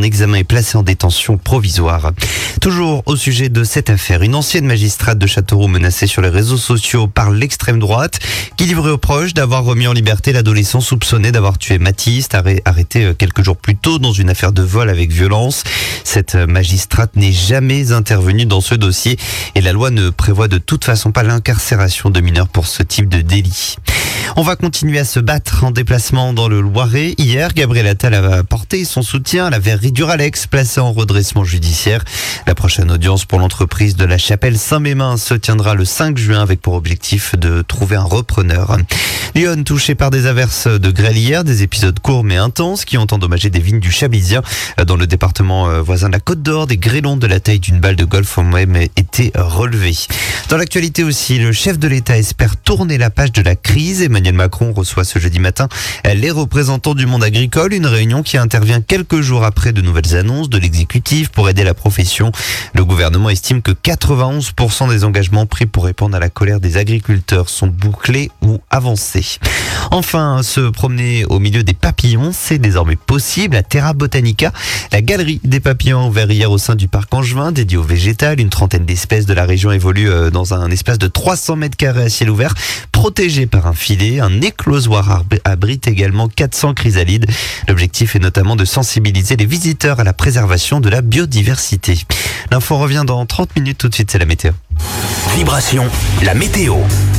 en examen et placée en détention provisoire. Toujours au sujet de cette affaire, une ancienne magistrate de Châteauroux menacée sur les réseaux sociaux par l'extrême droite qui livrait aux proches d'avoir remis en liberté l'adolescent soupçonné d'avoir tué Mathis, arrêté quelques jours plus tôt dans une affaire de vol avec violence. Cette magistrate n'est jamais intervenue dans ce dossier et la loi ne prévoit de toute façon pas l'incarcération de mineurs pour ce type de délit. On va continuer à se battre en déplacement dans le Loiret. Hier, Gabriel Attal a apporté son soutien à la verrerie Duralex, placée en redressement judiciaire. La prochaine audience pour l'entreprise de la Chapelle Saint-Mémin se tiendra le 5 juin avec pour objectif de trouver un repreneur. Lyon touché par des averses de grêle hier, des épisodes courts mais intenses qui ont endommagé des vignes du Chablisien. Dans le département voisin de la Côte d'Or, des grêlons de la taille d'une balle de golf ont même été relevés. Dans l'actualité aussi, le chef de l'État espère tourner la page de la crise. Emmanuel Macron reçoit ce jeudi matin les représentants du monde agricole, une réunion qui intervient quelques jours après de nouvelles annonces de l'exécutif pour aider la profession. Le gouvernement estime que 91% des engagements pris pour répondre à la colère des agriculteurs sont bouclés ou avancés. Enfin, se promener au milieu des papillons, c'est désormais possible à Terra Botanica. La galerie des papillons ouvert hier au sein du parc Angevin, dédié au végétal. Une trentaine d'espèces de la région évoluent dans un espace de 300 mètres carrés à ciel ouvert, protégé par un filet. Un éclosoir abrite également 400 chrysalides. L'objectif est notamment de sensibiliser les visiteurs à la préservation de la biodiversité. L'info revient dans 30 minutes, tout de suite c'est la météo. Vibration, la météo.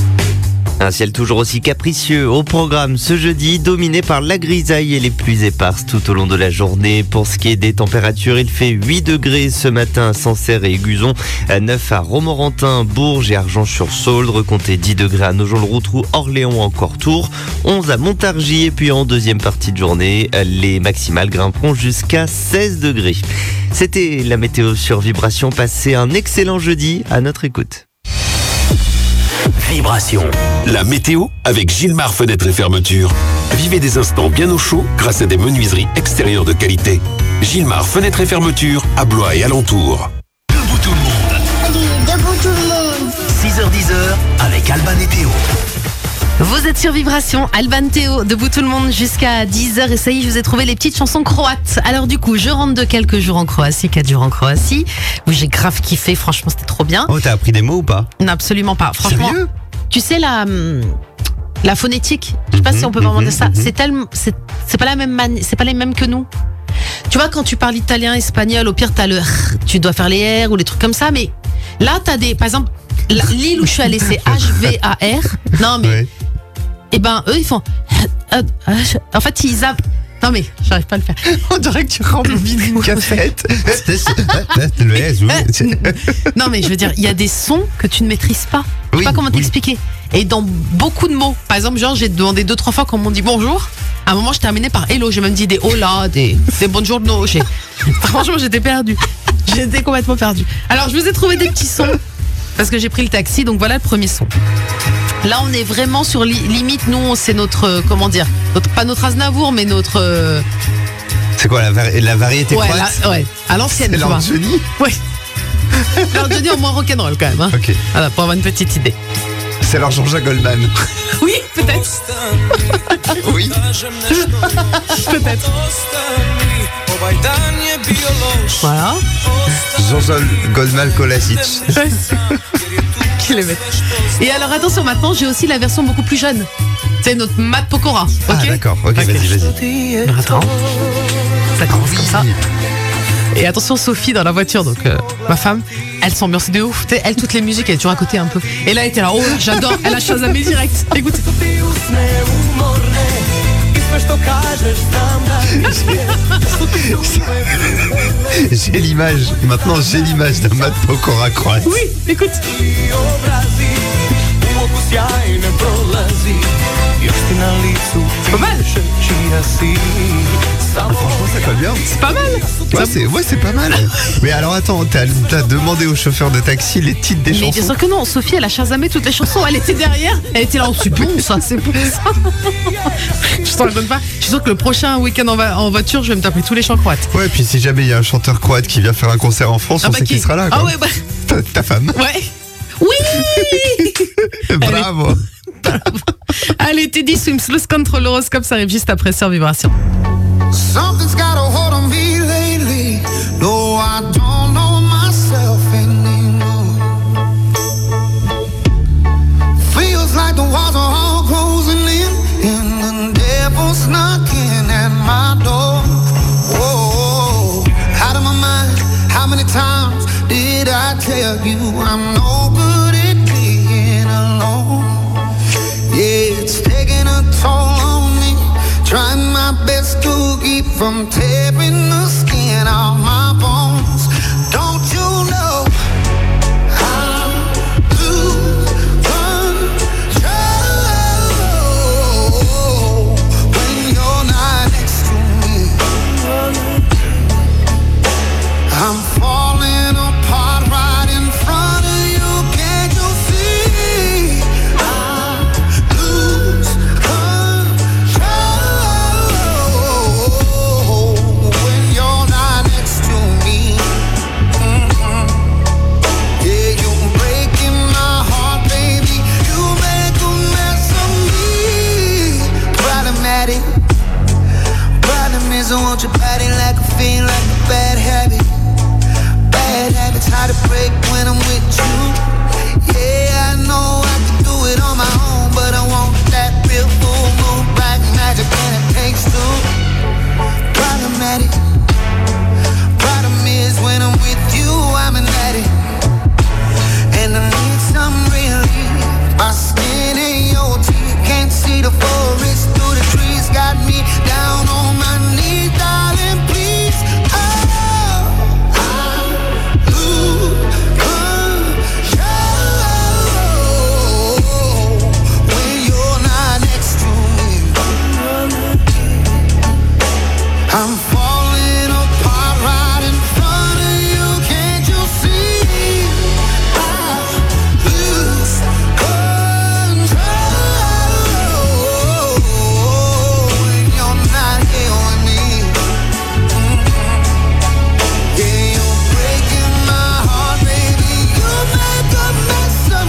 Un ciel toujours aussi capricieux au programme ce jeudi, dominé par la grisaille et les pluies éparses tout au long de la journée. Pour ce qui est des températures, il fait 8 degrés ce matin à Sancerre et Aiguzon, 9 à Romorantin, Bourges et Argenches-sur-Saulde, comptez 10 degrés à Nogent-le-Rotrou, Orléans ou encore Tours, 11 à Montargis et puis en deuxième partie de journée, les maximales grimperont jusqu'à 16 degrés. C'était la météo sur Vibration. Passez un excellent jeudi à notre écoute. Vibration, la météo avec Gilmar Fenêtres et Fermetures. Vivez des instants bien au chaud grâce à des menuiseries extérieures de qualité. Gilmar Fenêtres et Fermetures à Blois et alentours. Debout tout le monde. Allez, debout tout le monde. 6h-10h avec Alban et Théo. Vous êtes sur Vibration, Alban, Théo, debout tout le monde jusqu'à 10h. Et ça y est, je vous ai trouvé les petites chansons croates. Alors du coup, je rentre de quelques jours en Croatie, 4 jours en Croatie, où j'ai grave kiffé, franchement c'était trop bien. Oh, t'as appris des mots ou pas? Non, absolument pas, franchement. Sérieux? Tu sais la phonétique, je sais pas si on peut vraiment dire ça, c'est pas la même c'est pas les mêmes que nous. Tu vois, quand tu parles italien, espagnol, au pire t'as le r, tu dois faire les R ou les trucs comme ça, mais là t'as des, par exemple, l'île où je suis allée c'est HVAR. Non mais Ouais. et ben eux ils font en fait ils zappent. Non mais j'arrive pas à le faire. On dirait que tu remplis une cassette. Le S, oui. Non mais je veux dire, il y a des sons que tu ne maîtrises pas. Je sais Oui, pas comment oui. t'expliquer. Et dans beaucoup de mots, par exemple, genre j'ai demandé 2-3 fois quand on m'ont dit bonjour. À un moment, je terminais par hello. J'ai même dit des hola, des buongiorno. Franchement, j'étais perdue. J'étais complètement perdue. Alors, je vous ai trouvé des petits sons parce que j'ai pris le taxi. Donc voilà le premier son. Là, on est vraiment sur limite. Nous, c'est notre comment dire, pas notre Aznavour, mais notre. C'est quoi la variété Ouais, croate? ouais, à l'ancienne. C'est tu vois. l'Anthony? Ouais. Alors, je dis au moins rock'n'roll quand même. Hein. Ok. Voilà, pour avoir une petite idée. C'est alors Jean-Jacques Goldman. Oui, peut-être. Oui. Peut-être. Voilà. Jean-Jacques Goldman Kolasic. Qui les met. Et alors attention, maintenant j'ai aussi la version beaucoup plus jeune. C'est notre Matt Pokora. Ah Ok. d'accord, ok, vas-y. Alors, attends. Ça commence comme ça. Et attention, Sophie dans la voiture, donc ma femme, elle s'ambiance de ouf. Tu sais, elle, toutes les musiques, elle est toujours à côté un peu. Et là, elle était là, oh, j'adore, elle a chasamé direct. Écoute. J'ai l'image, maintenant j'ai l'image d'un Matt Pokora croate. Oui, écoute. Pas mal. Franchement, ça colle bien. C'est pas mal. C'est pas mal. Mais alors attends, t'as demandé au chauffeur de taxi les titres des Mais bien chansons? sûr que non, Sophie, elle a chasamé toutes les chansons. Elle était derrière, elle était là, oh, c'est bon ça, c'est bon ça. Je t'en le donne pas. Je suis sûr que le prochain week-end en voiture, je vais me taper tous les chants croates. Ouais, puis si jamais il y a un chanteur croate qui vient faire un concert en France, on sait qu'il sera là. Quoi. Ah ouais, bah. Ta femme. Ouais. Oui. Bravo. Allez, Teddy Swims, Lose Control, l'horoscope, ça arrive juste après sur Vibration. Something's got a hold on me lately. tell you I'm no good at being alone. Yeah, it's taking a toll on me. Trying my best to keep from tearing the skin off my bones. Don't you know I'm lose control when you're not next to me? I'm falling apart right in front of you. Can't you see? I lose control when you're not next to me. Yeah, you're breaking my heart, baby. You make a mess of me. Problematic. Problem is I want your body like a fiend, like a bad habit. Bad habits hard to break when I'm with you. Yeah, I know I can do it on my own, but I want that real full moon black magic, and it takes two. Problematic. Problem is when I'm with you, I'm an addict, and I need some relief. My skin ain't your teeth, can't see the forest through the trees. Got me down on my knees, darling, please. Oh, I lose control when you're not next to me. I'm falling apart right in front of you. Can't you see? I lose control when you're not here with me. Yeah, you're breaking my heart, baby. You make a mess of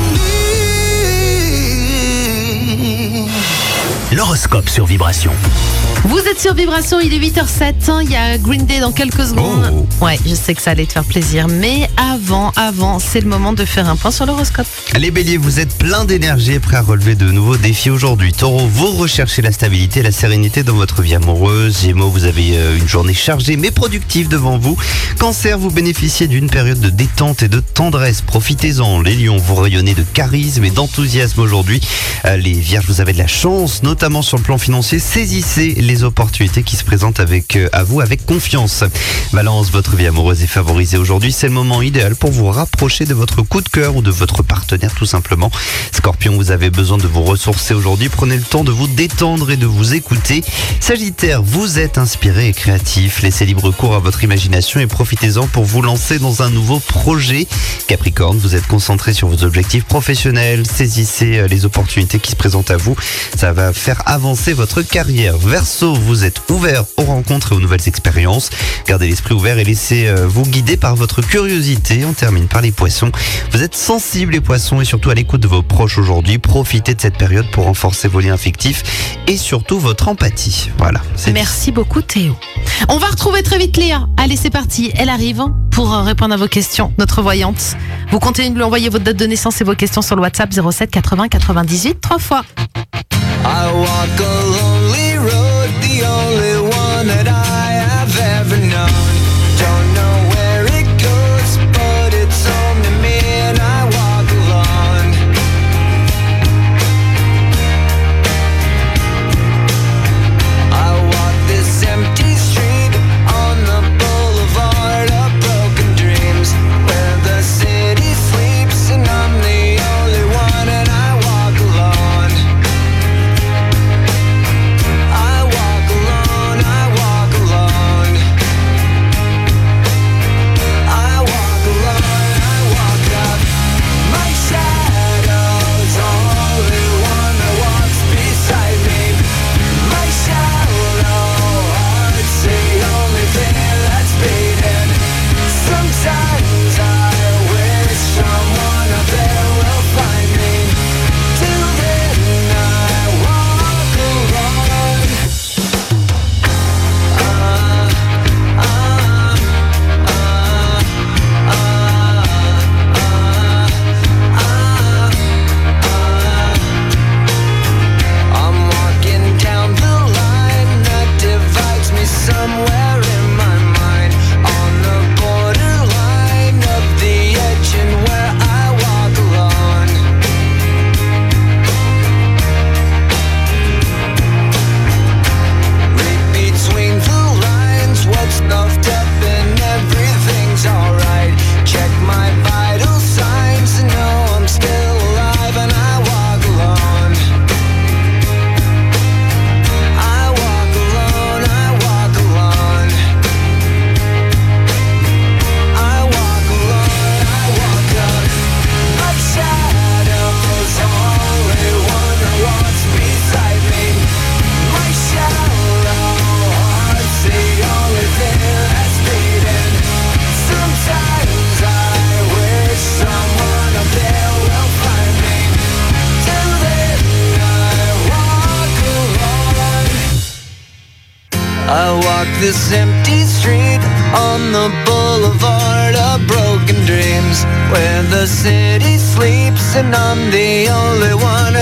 me. L'horoscope sur Vibration. Vous êtes sur Vibration, il est 8h07, il y a Green Day dans quelques secondes. Ouais, je sais que ça allait te faire plaisir, mais avant, c'est le moment de faire un point sur l'horoscope. Les béliers, vous êtes plein d'énergie et prêts à relever de nouveaux défis aujourd'hui. Taureau, vous recherchez la stabilité et la sérénité dans votre vie amoureuse. Gémeaux, vous avez une journée chargée mais productive devant vous. Cancer, vous bénéficiez d'une période de détente et de tendresse. Profitez-en. Les lions, vous rayonnez de charisme et d'enthousiasme aujourd'hui. Les vierges, vous avez de la chance, notamment sur le plan financier. Saisissez les opportunités qui se présentent à vous avec confiance. Balance, votre vie amoureuse est favorisée aujourd'hui. C'est le moment idéal pour vous rapprocher de votre coup de cœur ou de votre partenaire tout simplement. Scorpion, vous avez besoin de vous ressourcer aujourd'hui. Prenez le temps de vous détendre et de vous écouter. Sagittaire, vous êtes inspiré et créatif. Laissez libre cours à votre imagination et profitez-en pour vous lancer dans un nouveau projet. Capricorne, vous êtes concentré sur vos objectifs professionnels. Saisissez les opportunités qui se présentent à vous. Ça va faire avancer votre carrière. Verseau, vous êtes ouvert aux rencontres et aux nouvelles expériences. Gardez l'esprit ouvert et laissez-vous guider par votre curiosité. On termine par les poissons. Vous êtes sensibles les poissons et surtout à l'écoute de vos proches aujourd'hui. Profitez de cette période pour renforcer vos liens affectifs et surtout votre empathie. Voilà. Merci beaucoup Théo. On va retrouver très vite Léa. Allez, c'est parti. Elle arrive pour répondre à vos questions. Notre voyante. Vous continuez de lui envoyer votre date de naissance et vos questions sur le WhatsApp 07 80 98 3 fois. I walk a lonely road, the only one that I have ever known. Don't know where it goes, but it's home to me and I walk alone. I walk this empty street on the boulevard of broken dreams, where the city sleeps and I'm the only one and I walk alone. this empty street on the boulevard of broken dreams, where the city sleeps and I'm the only one.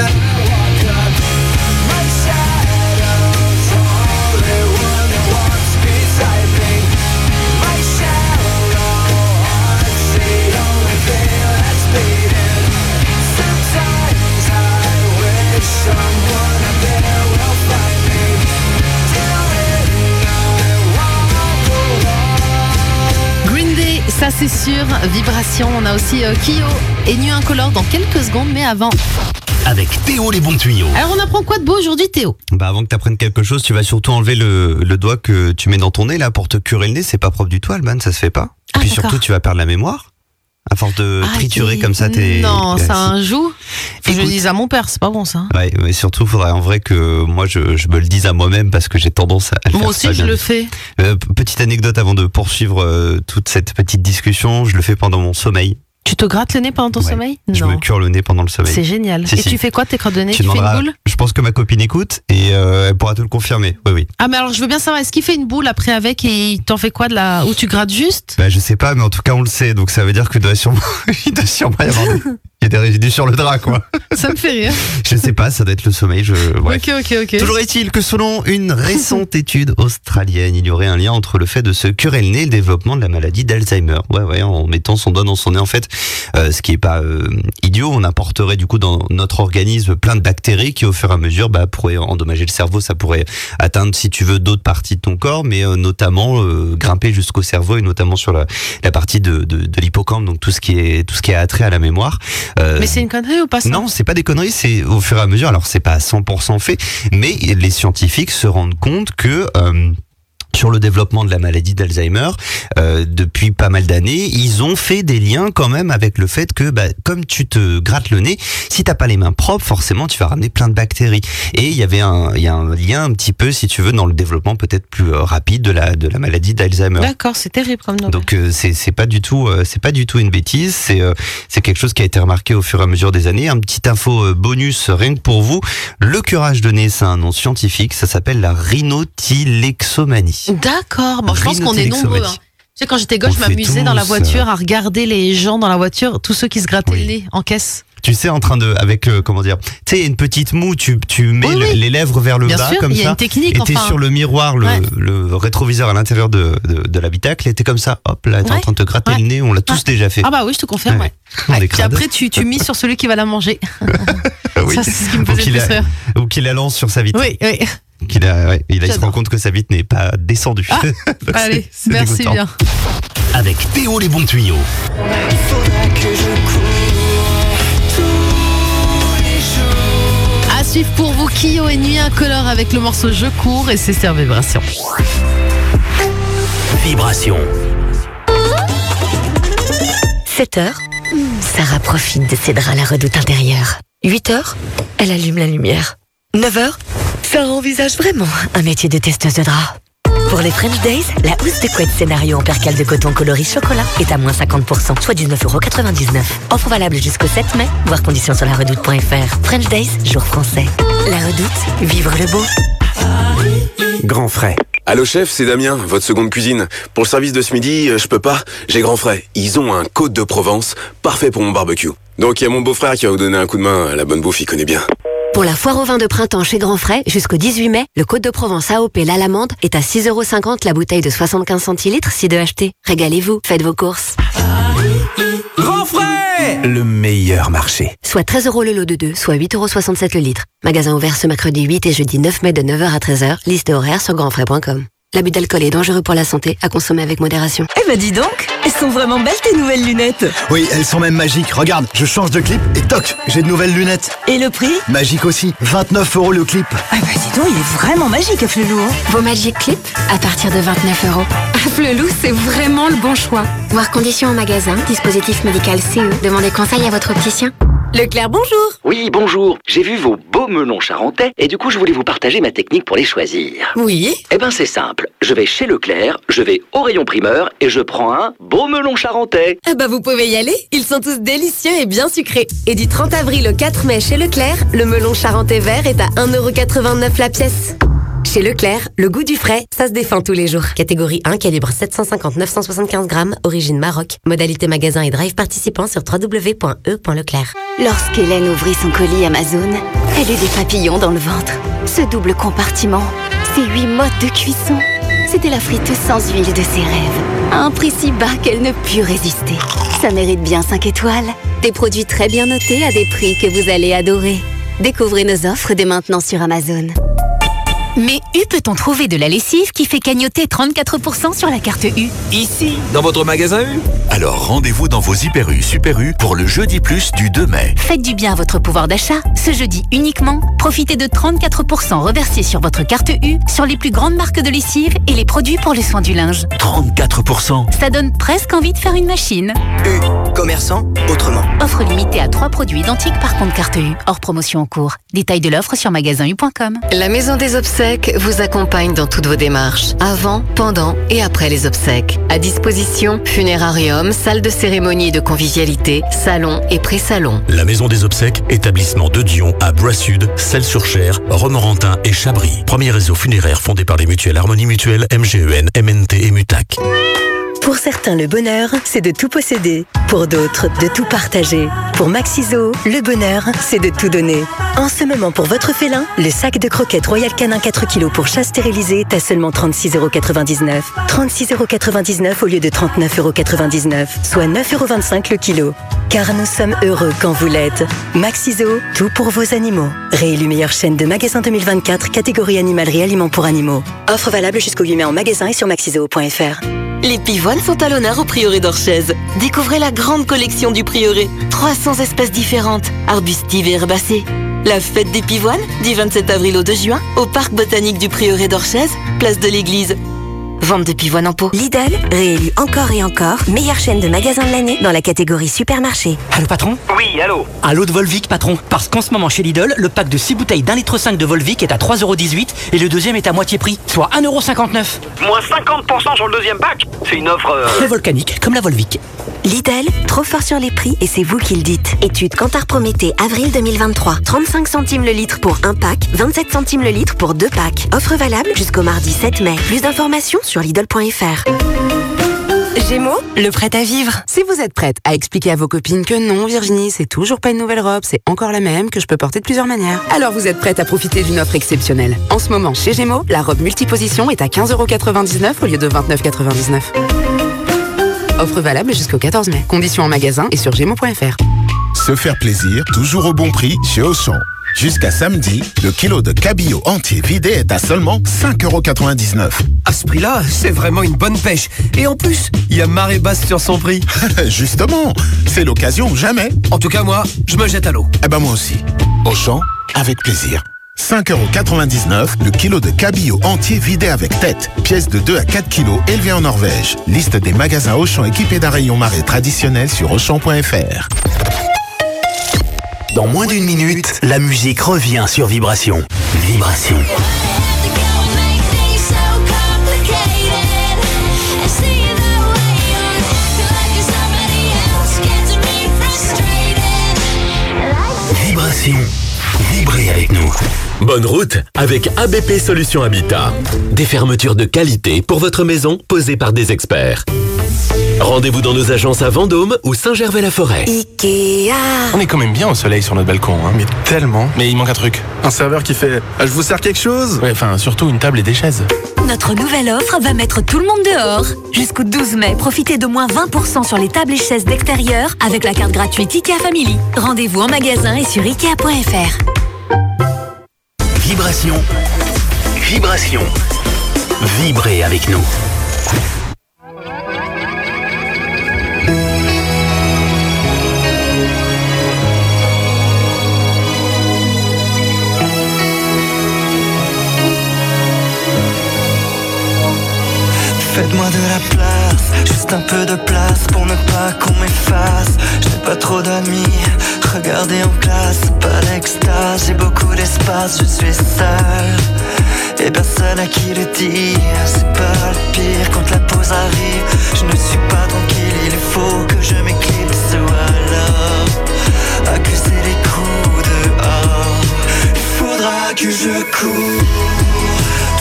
My shadow's the only one that walks beside me. My shadow heart's the only thing that's beating. Sometimes I wish someone up there will find me. Till then I walk alone. Green Day, ça c'est sûr. Vibration, on a aussi Kyo et Nuit Incolore dans quelques secondes, mais avant. Avec Théo les bons tuyaux. Alors on apprend quoi de beau aujourd'hui, Théo? Bah avant que tu apprennes quelque chose, tu vas surtout enlever le doigt que tu mets dans ton nez là pour te curer le nez. C'est pas propre du tout, Alban, ça se fait pas. Ah, Puis d'accord. surtout, tu vas perdre la mémoire. À force de triturer comme ça, t'es... Non, t'es ça assis. un joug. Faut que je le Écoute. dise à mon père, c'est pas bon ça. Ouais, mais surtout, faudrait en vrai que moi je me le dise à moi-même parce que j'ai tendance à le Moi faire aussi pas je bien. le fais. Petite anecdote avant de poursuivre toute cette petite discussion, je le fais pendant mon sommeil. Tu te grattes le nez pendant ton Ouais. sommeil? Je me cure le nez pendant le sommeil. C'est génial. Si, et si. tu fais quoi tes crottes de nez? Tu Tu fais une demanderas- boule? Je pense que ma copine écoute et elle pourra te le confirmer. Oui, oui. Ah mais alors je veux bien savoir, est-ce qu'il fait une boule après avec et il t'en fait quoi de la... Où tu grattes juste? Bah, je sais pas, mais en tout cas, on le sait. Donc, ça veut dire que il doit sûrement y avoir il y a des résidus sur le drap, quoi. Ça me fait rire. Je sais pas, ça doit être le sommeil. Ouais. Ok. Toujours est-il que selon une récente étude australienne, il y aurait un lien entre le fait de se curer le nez et le développement de la maladie d'Alzheimer. Ouais, en mettant son doigt dans son nez, en fait, ce qui est pas idiot, on apporterait du coup dans notre organisme plein de bactéries qui, au fur et à mesure, pourraient endommager le cerveau. Ça pourrait atteindre, si tu veux, d'autres parties de ton corps, mais notamment grimper jusqu'au cerveau et notamment sur la partie de l'hippocampe, donc tout ce qui est attrait à la mémoire. Mais c'est une connerie ou pas ça? Non, c'est pas des conneries, c'est au fur et à mesure. Alors, c'est pas à 100% fait, mais les scientifiques se rendent compte que sur le développement de la maladie d'Alzheimer, depuis pas mal d'années, ils ont fait des liens quand même avec le fait que, comme tu te grattes le nez, si t'as pas les mains propres, forcément, tu vas ramener plein de bactéries. Et il y a un lien un petit peu, si tu veux, dans le développement peut-être plus rapide de la maladie d'Alzheimer. D'accord, c'est terrible comme nom. Donc c'est pas du tout une bêtise, c'est quelque chose qui a été remarqué au fur et à mesure des années. Un petit info bonus rien que pour vous, le curage de nez, c'est un nom scientifique, ça s'appelle la rhinothylaexomanie. D'accord, bon, je pense qu'on est nombreux. Hein. Tu sais, quand j'étais gosse, On je fait m'amusais dans la tous, voiture à regarder les gens dans la voiture, tous ceux qui se grattaient le nez en caisse. Tu sais, en train de, avec, comment dire, tu sais, une petite moue, tu mets Oui. les lèvres vers le Bien bas, sûr, comme il y a ça. une technique, Et t'es enfin. sur le miroir, Ouais. le rétroviseur à l'intérieur de l'habitacle, et t'es comme ça, hop, là, t'es en Ouais. train de te gratter Ouais. le nez, on l'a tous déjà fait. Ah bah oui, je te confirme, ouais. On est Puis crades. après, tu mises sur celui qui va la manger. Oui. Ça, c'est ce qui me Ou faisait qu'il le a- plus rire. Ou qu'il la lance sur sa vitre. Oui. Et là, il se J'adore. rend compte que sa vitre n'est pas descendue. Ah, Donc allez, c'est merci dégoûtant. bien. Avec Théo les bons tuyaux. Il faudra que je cours tous les jours. À suivre pour vous, Kyo et Nuit Incolore avec le morceau Je cours et c'est Serre Vibration. Vibration. 7h, Sarah profite de ses draps à la redoute intérieure. 8h, elle allume la lumière. 9h, Sarah envisage vraiment un métier de testeuse de draps. Pour les French Days, la housse de couette scénario en percale de coton coloris chocolat est à moins 50%, soit 19,99€. Offre valable jusqu'au 7 mai, voir conditions sur laredoute.fr. French Days, jour français. La Redoute, vivre le beau. Grand frais. Allô chef, c'est Damien, votre seconde cuisine. Pour le service de ce midi, je peux pas, j'ai grand frais. Ils ont un Côte de Provence, parfait pour mon barbecue. Donc il y a mon beau-frère qui va vous donner un coup de main, la bonne bouffe, il connaît bien. Pour la foire au vin de printemps chez Grand Frais, jusqu'au 18 mai, le Côte de Provence AOP l'Alamande est à 6,50€ la bouteille de 75 centilitres si de acheter. Régalez-vous, faites vos courses. Grand frais. Le meilleur marché. Soit 13€ le lot de 2, soit 8,67€ le litre. Magasin ouvert ce mercredi 8 et jeudi 9 mai de 9h à 13h. Liste horaire sur grandfrais.com. L'abus d'alcool est dangereux pour la santé, à consommer avec modération. Eh ben dis donc, elles sont vraiment belles tes nouvelles lunettes. Oui, elles sont même magiques. Regarde, je change de clip et toc, j'ai de nouvelles lunettes. Et le prix? Magique aussi, 29€ le clip. Ah bah dis donc, il est vraiment magique, Afflelou. Hein. Vos Magic Clip, à partir de 29€. Afflelou, c'est vraiment le bon choix. Voir conditions en magasin, dispositif médical CE. Demandez conseil à votre opticien. Leclerc, bonjour. Oui, bonjour. J'ai vu vos beaux melons charentais et du coup, je voulais vous partager ma technique pour les choisir. Oui. Eh ben, c'est simple. Je vais chez Leclerc, je vais au rayon primeur et je prends un beau melon charentais. Ah bah vous pouvez y aller, ils sont tous délicieux et bien sucrés. Et du 30 avril au 4 mai chez Leclerc, le melon charentais vert est à 1,89€ la pièce. Chez Leclerc, le goût du frais, ça se défend tous les jours. Catégorie 1, calibre 750-975 grammes, origine Maroc. Modalité magasin et drive participant sur www.e.leclerc. Lorsqu'Hélène ouvrit son colis Amazon, elle eut des papillons dans le ventre. Ce double compartiment, ces 8 modes de cuisson, c'était la friteuse sans huile de ses rêves. À un prix si bas qu'elle ne put résister. Ça mérite bien 5 étoiles. Des produits très bien notés à des prix que vous allez adorer. Découvrez nos offres dès maintenant sur Amazon. Mais U peut-on trouver de la lessive qui fait cagnotter 34% sur la carte U? Ici, dans votre magasin U. Alors rendez-vous dans vos Hyper U, Super U pour le jeudi plus du 2 mai. Faites du bien à votre pouvoir d'achat. Ce jeudi uniquement, profitez de 34% reversés sur votre carte U sur les plus grandes marques de lessive et les produits pour le soin du linge. 34%. Ça donne presque envie de faire une machine. U, commerçant autrement. Offre limitée à 3 produits identiques par compte carte U. Hors promotion en cours. Détail de l'offre sur magasinu.com. La Maison des Obsèques vous accompagne dans toutes vos démarches, avant, pendant et après les obsèques. À disposition, funérarium, salle de cérémonie et de convivialité, salon et pré-salon. La Maison des Obsèques, établissement de Dion à Blois-Sud, Celles-sur-Cher, Romorantin et Chabris. Premier réseau funéraire fondé par les mutuelles Harmonie Mutuelle, MGEN, MNT et Mutac. Pour certains, le bonheur, c'est de tout posséder. Pour d'autres, de tout partager. Pour Maxiso, le bonheur, c'est de tout donner. En ce moment, pour votre félin, le sac de croquettes Royal Canin 4 kg pour chat stérilisé est à seulement 36,99 €. 36,99 € au lieu de 39,99 €, soit 9,25 € le kilo. Car nous sommes heureux quand vous l'êtes. Maxiso, tout pour vos animaux. Réélu meilleure chaîne de magasins 2024, catégorie animalerie aliments pour animaux. Offre valable jusqu'au 8 mai en magasin et sur maxiso.fr. Les pivoines sont à l'honneur au Prieuré d'Orchez. Découvrez la grande collection du Prieuré. 300 espèces différentes, arbustives et herbacées. La fête des pivoines, du 27 avril au 2 juin, au parc botanique du Prieuré d'Orchez, place de l'église. Vente de pivoines en pot. Lidl, réélu encore et encore, meilleure chaîne de magasins de l'année dans la catégorie supermarché. Allô patron? Oui, allô. Allô de Volvic patron. Parce qu'en ce moment chez Lidl, le pack de 6 bouteilles d'1,5 litre de Volvic est à 3,18 € et le deuxième est à moitié prix, soit 1,59 €. Moins 50% sur le deuxième pack. C'est une offre... Très volcanique, comme la Volvic. Lidl, trop fort sur les prix et c'est vous qui le dites. Étude Kantar Prométhée, avril 2023. 35 centimes le litre pour un pack, 27 centimes le litre pour 2 packs. Offre valable jusqu'au mardi 7 mai. Plus d'informations sur Lidl.fr. Gémeaux, le prêt à vivre. Si vous êtes prête à expliquer à vos copines que non, Virginie, c'est toujours pas une nouvelle robe, c'est encore la même, que je peux porter de plusieurs manières, alors vous êtes prête à profiter d'une offre exceptionnelle. En ce moment, chez Gémeaux, la robe multiposition est à 15,99 € au lieu de 29,99 €. Offre valable jusqu'au 14 mai. Conditions en magasin et sur gémeaux.fr. Se faire plaisir, toujours au bon prix chez Auchan. Jusqu'à samedi, le kilo de cabillaud entier vidé est à seulement 5,99 €. À ce prix-là, c'est vraiment une bonne pêche. Et en plus, il y a marée basse sur son prix. Justement, c'est l'occasion jamais. En tout cas, moi, je me jette à l'eau. Eh ben moi aussi. Auchan, avec plaisir. 5,99 € le kilo de cabillaud entier vidé avec tête. Pièce de 2 à 4 kilos élevée en Norvège. Liste des magasins Auchan équipés d'un rayon marée traditionnel sur Auchan.fr. Dans moins d'une minute, la musique revient sur Vibration. Vibration. Vibration. Vibrez avec nous. Bonne route avec ABP Solutions Habitat. Des fermetures de qualité pour votre maison posées par des experts. Rendez-vous dans nos agences à Vendôme ou Saint-Gervais-la-Forêt. Ikea. On est quand même bien au soleil sur notre balcon, hein, mais tellement. Mais il manque un truc. Un serveur qui fait « Je vous sers quelque chose ?» Ouais, enfin, surtout une table et des chaises. Notre nouvelle offre va mettre tout le monde dehors. Jusqu'au 12 mai, profitez de moins 20% sur les tables et chaises d'extérieur avec la carte gratuite IKEA Family. Rendez-vous en magasin et sur Ikea.fr. Vibration. Vibration. Vibrez avec nous. Faites-moi de la place, juste un peu de place pour ne pas qu'on m'efface. Je n'ai pas trop d'amis, regardez en classe, pas d'extase, j'ai beaucoup d'espace, je suis seul et personne à qui le dire. C'est pas le pire quand la pause arrive, je ne suis pas tranquille, il faut que je m'éclipse ou alors accuser les coups dehors. Il faudra que je cours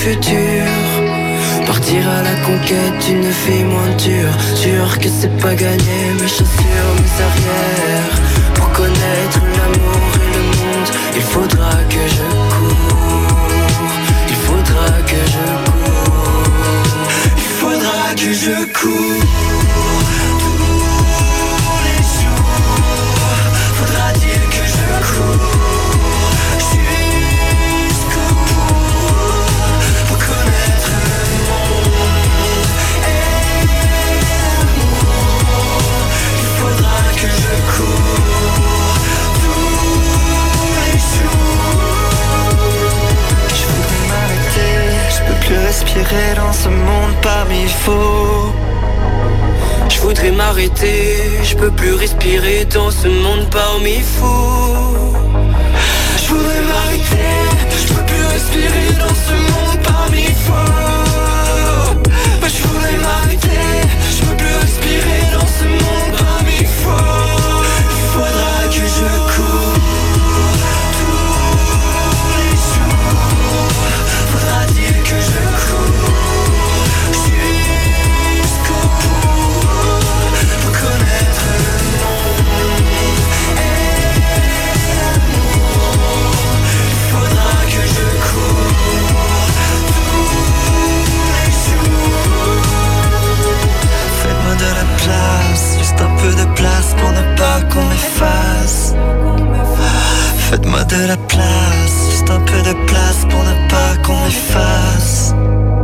futur. Partir à la conquête d'une vie moins dure. Sûr que c'est pas gagné, mes chaussures, mes arrières. Pour connaître l'amour et le monde, il faudra que je cours. Il faudra que je cours. Il faudra que je cours. Tous les jours, faudra-t-il que je cours. Respirer dans ce monde pas mille faux. Je voudrais m'arrêter, je peux plus respirer dans ce monde parmi fous. Je voudrais m'arrêter, je peux plus respirer dans ce monde parmi fous. Je voudrais m'arrêter, je peux plus respirer dans ce monde parmi fous. Il faudra que je cours. Juste un peu de place pour ne pas qu'on m'efface. Faites-moi de la place, juste un peu de place pour ne pas qu'on m'efface.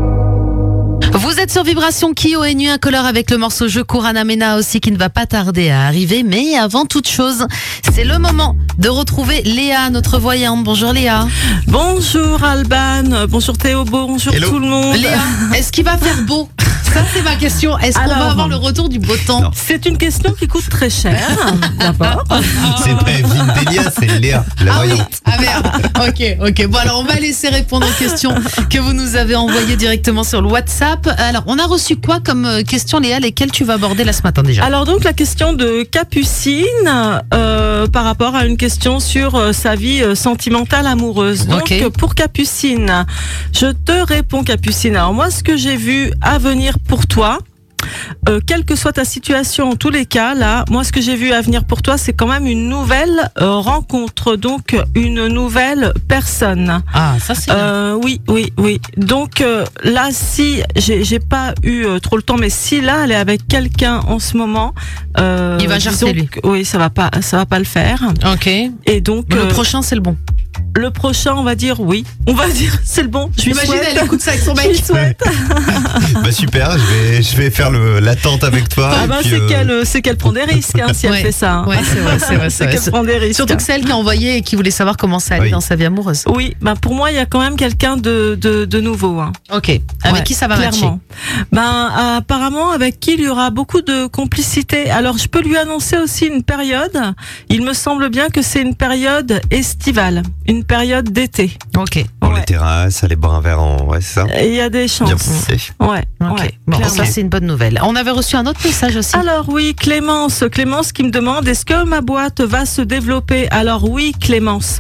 Vous êtes sur Vibration, Kyo et Nuit Incolore avec le morceau Je cours, Anna Mena aussi qui ne va pas tarder à arriver. Mais avant toute chose, c'est le moment de retrouver Léa, notre voyante. Bonjour Léa. Bonjour Alban, bonjour Théo, bonjour Hello. Tout le monde. Léa, est-ce qu'il va faire beau ? Ça c'est ma question. Est-ce qu'on va avoir le retour du beau temps ? Non. C'est une question qui coûte très cher. D'abord. C'est pas Evelyne Delia, c'est Léa, la voyante. Oui. Ah merde. Ok. Bon alors on va laisser répondre aux questions que vous nous avez envoyées directement sur le WhatsApp. Alors on a reçu quoi comme question Léa, lesquelles tu vas aborder là ce matin déjà ? Alors donc la question de Capucine par rapport à une question sur sa vie sentimentale amoureuse. Donc pour Capucine, je te réponds Capucine. Alors moi ce que j'ai vu à venir pour toi, quelle que soit ta situation, en tous les cas, là, moi, ce que j'ai vu à venir pour toi, c'est quand même une nouvelle rencontre, donc une nouvelle personne. Ah, ça c'est oui. Donc là, si j'ai pas eu trop le temps, mais si là, elle est avec quelqu'un en ce moment, il va jarter lui. Oui, ça va pas le faire. Ok. Et donc le prochain, c'est le bon. Le prochain, on va dire oui. On va dire c'est le bon. Imagine, elle écoute ça avec son mec. Bah super, je vais faire l'attente avec toi. Ah bah c'est qu'elle prend des risques si elle fait ça. Ouais, c'est vrai. C'est qu'elle prend des risques. Surtout que c'est elle qui a envoyé et qui voulait savoir comment ça allait dans sa vie amoureuse. Oui, bah pour moi, il y a quand même quelqu'un de nouveau. Hein. Ok. Avec qui ça va matcher ? Apparemment, avec qui il y aura beaucoup de complicité. Alors, je peux lui annoncer aussi une période. Il me semble bien que c'est une période estivale. Une période d'été. Ok. Dans les terrasses, les brins verts, c'est ça. Il y a des chances. Bien poussé. Ouais. Bon, ça c'est une bonne nouvelle. On avait reçu un autre message aussi. Alors oui, Clémence qui me demande est-ce que ma boîte va se développer ? Alors oui, Clémence.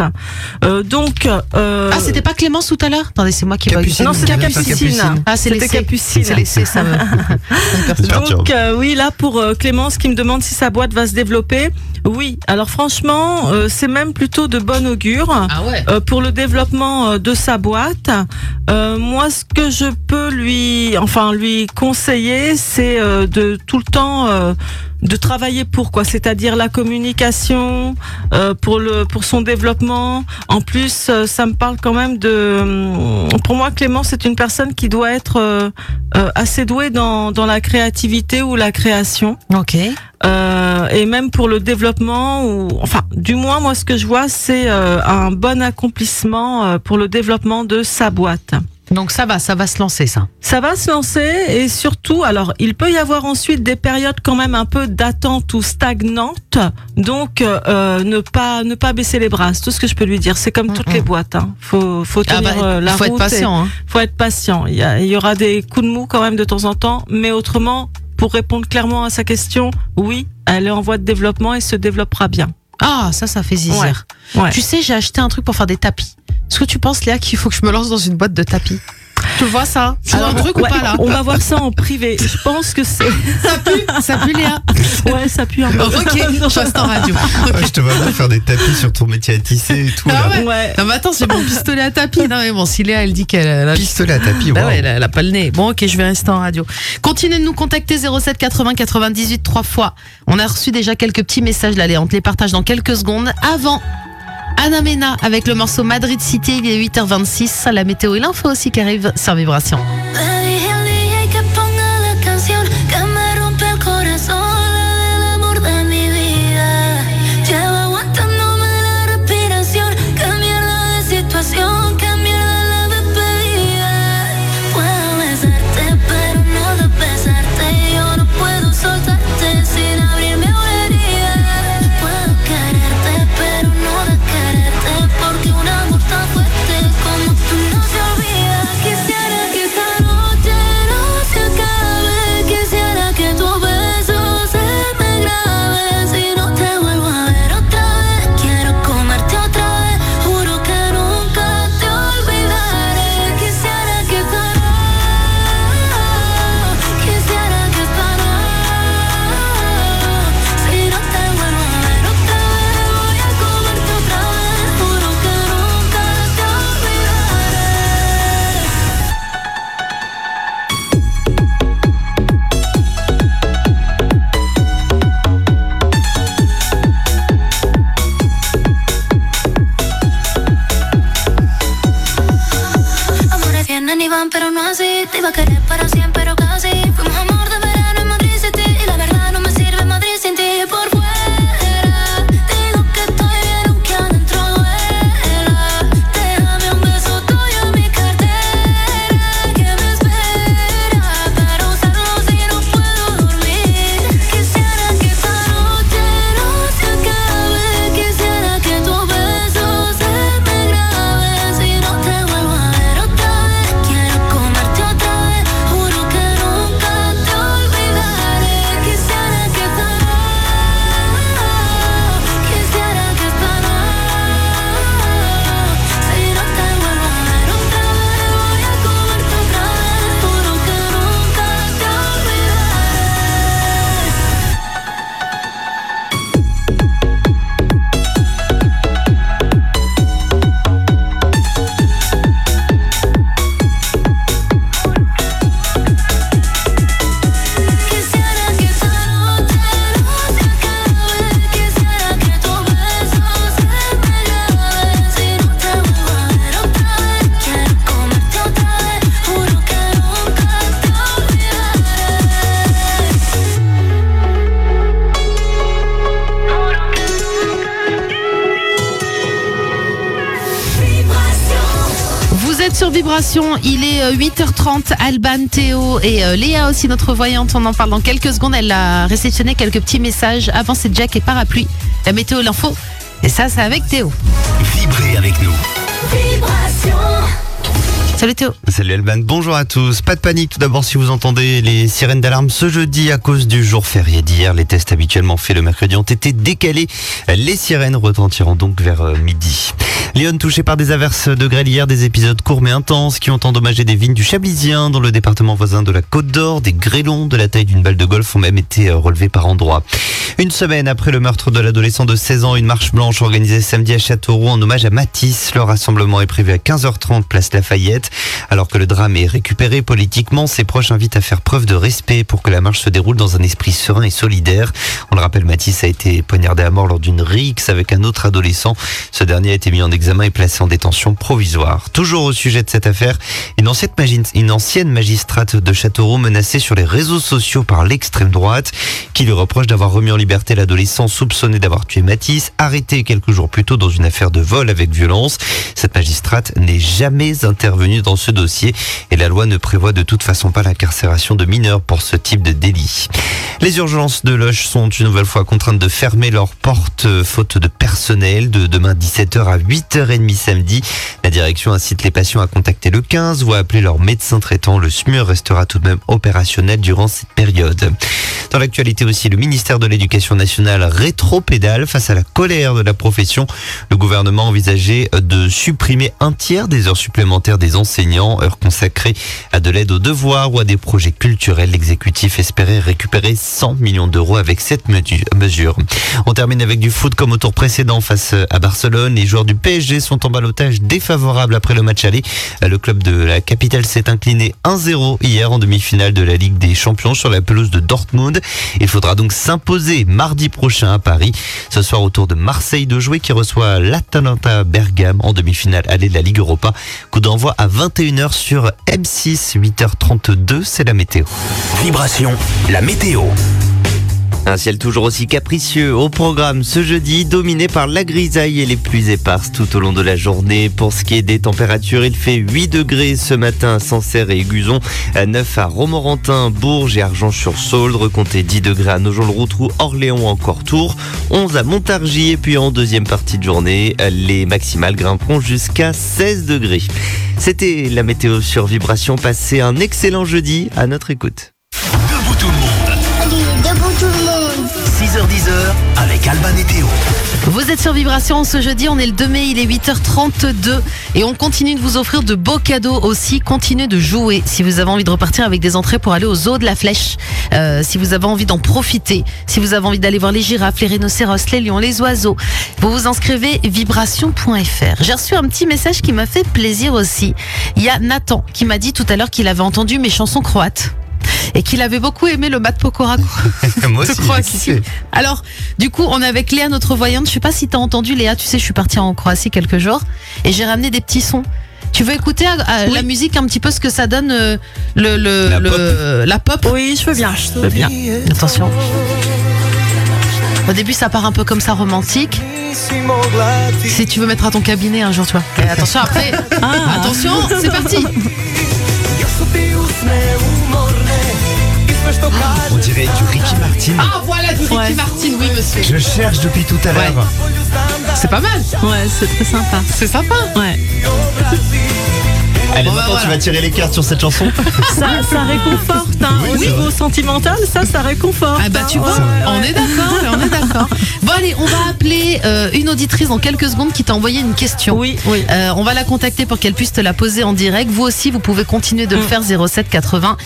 C'était pas Clémence tout à l'heure ? Attendez, c'est moi qui vois. Non, c'était Capucine. C'était Capucine. C'est laissé, ça me. Donc oui, là pour Clémence qui me demande si sa boîte va se développer. Oui. Alors franchement, c'est même plutôt de bon augure. Ah ouais. Pour le développement de sa boîte. Moi, ce que je peux lui conseiller, c'est de tout le temps de travailler pour quoi, c'est-à-dire la communication pour son développement. En plus, ça me parle quand même pour moi, Clément, c'est une personne qui doit être assez douée dans la créativité ou la création. Ok. Et même pour le développement, du moins moi ce que je vois c'est un bon accomplissement pour le développement de sa boîte. Donc ça va se lancer ça. Ça va se lancer et surtout, alors il peut y avoir ensuite des périodes quand même un peu d'attente ou stagnantes, donc ne pas baisser les bras. C'est tout ce que je peux lui dire. C'est comme toutes les boîtes. Hein. Faut tenir la route. Faut être patient. Faut être patient. Il y aura des coups de mou quand même de temps en temps, mais autrement. Pour répondre clairement à sa question, oui, elle est en voie de développement et se développera bien. Ah, ça fait zizir. Ouais. Tu sais, j'ai acheté un truc pour faire des tapis. Est-ce que tu penses, Léa, qu'il faut que je me lance dans une boîte de tapis ? Tu le vois ça? Tu vois un truc ou pas là? On va voir ça en privé. Je pense que c'est. Ça pue Léa? Ouais, ça pue un peu. Ok, je reste en radio. Ouais, je te vois bien faire des tapis sur ton métier à tisser et tout. Ah là. ouais. Non mais attends, c'est mon pistolet à tapis. Non mais bon, si Léa elle dit qu'elle a Pistolet à tapis, bah wow. ouais, elle a pas le nez. Bon ok, je vais rester en radio. Continuez de nous contacter 07 80 98 3 fois. On a reçu déjà quelques petits messages là, Léa. On te les partage dans quelques secondes. Avant Ana Mena avec le morceau Madrid City, il est 8h26. La météo et l'info aussi qui arrive sur Vibration. Pero no así, te iba a querer para siempre, pero casi. Fuimos amor de verano en Madrid City. Y la verdad no me sirve Madrid sin ti. Por fuera, digo que estoy bien aunque adentro duela. Déjame un beso tuyo en mi cartera que me espera para usarlo si no puedo dormir. Quisiera que esta noche no se acabe. Quisiera que tus besos se me graben. Si no te vuelvo a ver otra vez, quiero comerte otra vez. Juro que nunca te olvidaré. Quisiera que esta quisiera que esta si no te vuelvo a ver otra vez, voy a comerte otra vez. Juro que nunca te Vous êtes sur Vibration, il est 8h30, Alban, Théo et Léa aussi, notre voyante, on en parle dans quelques secondes, elle a réceptionné quelques petits messages, avant c'est Jack et Parapluie, la météo, l'info, et ça c'est avec Théo. Vibrez avec nous. Salut Théo. Salut Alban, bonjour à tous. Pas de panique tout d'abord si vous entendez les sirènes d'alarme ce jeudi à cause du jour férié d'hier. Les tests habituellement faits le mercredi ont été décalés. Les sirènes retentiront donc vers midi. Lyon touché par des averses de grêle hier, des épisodes courts mais intenses qui ont endommagé des vignes du Chablisien dans le département voisin de la Côte d'Or. Des grêlons de la taille d'une balle de golf ont même été relevés par endroits. Une semaine après le meurtre de l'adolescent de 16 ans, une marche blanche organisée samedi à Châteauroux en hommage à Matisse. Le rassemblement est prévu à 15h30 place Lafayette. Alors que le drame est récupéré politiquement, ses proches invitent à faire preuve de respect pour que la marche se déroule dans un esprit serein et solidaire. On le rappelle, Matisse a été poignardé à mort lors d'une rixe avec un autre adolescent. Ce dernier a été mis en examen et placé en détention provisoire. Toujours au sujet de cette affaire, une ancienne magistrate de Châteauroux menacée sur les réseaux sociaux par l'extrême droite qui lui reproche d'avoir remis en liberté l'adolescent soupçonné d'avoir tué Matisse, arrêté quelques jours plus tôt dans une affaire de vol avec violence. Cette magistrate n'est jamais intervenue dans ce dossier et la loi ne prévoit de toute façon pas l'incarcération de mineurs pour ce type de délit. Les urgences de Loches sont une nouvelle fois contraintes de fermer leurs portes faute de personnel de demain 17h à 8h30 samedi. La direction incite les patients à contacter le 15 ou à appeler leur médecin traitant. Le SMUR restera tout de même opérationnel durant cette période. Dans l'actualité aussi, le ministère de l'Éducation nationale rétropédale face à la colère de la profession. Le gouvernement envisageait de supprimer un tiers des heures supplémentaires des enseignants, heures consacrées à de l'aide aux devoirs ou à des projets culturels. L'exécutif espérait récupérer 100 millions d'euros avec cette mesure. On termine avec du foot comme au tour précédent face à Barcelone. Les joueurs du PSG sont en ballottage défavorable après le match aller. Le club de la capitale s'est incliné 1-0 hier en demi-finale de la Ligue des Champions sur la pelouse de Dortmund. Il faudra donc s'imposer mardi prochain à Paris. Ce soir, au tour de Marseille de jouer qui reçoit l'Atalanta Bergame en demi-finale aller de la Ligue Europa. Coup d'envoi à 21h sur M6, 8h32, c'est la météo. Vibration, la météo. Un ciel toujours aussi capricieux au programme ce jeudi, dominé par la grisaille et les pluies éparses tout au long de la journée. Pour ce qui est des températures, il fait 8 degrés ce matin à Sancerre et Guzon, 9 à Romorantin, Bourges et Argenches-sur-Saulde, comptez 10 degrés à Nogent-le-Rotrou, Orléans ou encore Tours, 11 à Montargis et puis en deuxième partie de journée, les maximales grimperont jusqu'à 16 degrés. C'était la météo sur Vibration. Passez un excellent jeudi à notre écoute. Debout tout le monde. Allez, debout tout le monde. 6h-10h avec Alban et Théo. Vous êtes sur Vibration ce jeudi, on est le 2 mai, il est 8h32 et on continue de vous offrir de beaux cadeaux aussi. Continuez de jouer si vous avez envie de repartir avec des entrées pour aller au zoo de la Flèche, si vous avez envie d'en profiter, si vous avez envie d'aller voir les girafes, les rhinocéros, les lions, les oiseaux, vous vous inscrivez vibration.fr. J'ai reçu un petit message qui m'a fait plaisir aussi. Il y a Nathan qui m'a dit tout à l'heure qu'il avait entendu mes chansons croates et qu'il avait beaucoup aimé le Mat Pokora. Moi aussi. Alors, du coup, on est avec Léa, notre voyante. Je sais pas si t'as entendu, Léa. Tu sais, je suis partie en Croatie quelques jours et j'ai ramené des petits sons. Tu veux écouter la musique un petit peu, ce que ça donne la pop? Oui, je veux bien. Attention. Au début, ça part un peu comme ça, romantique. Si tu veux mettre à ton cabinet un jour, tu vois. Et attention, après. Attention, c'est parti. On dirait du Ricky Martin. Ah voilà, du Ricky Martin, oui monsieur. Je cherche depuis tout à l'heure. C'est pas mal. Ouais, c'est très sympa. C'est sympa. Ouais. Allez, maintenant tu vas tirer les cartes sur cette chanson. Ça réconforte, hein. Au niveau sentimental, ça réconforte. Ah bah tu vois, on est d'accord. Bon allez, on va appeler une auditrice dans quelques secondes qui t'a envoyé une question. Oui. On va la contacter pour qu'elle puisse te la poser en direct. Vous aussi, vous pouvez continuer de le faire 07 80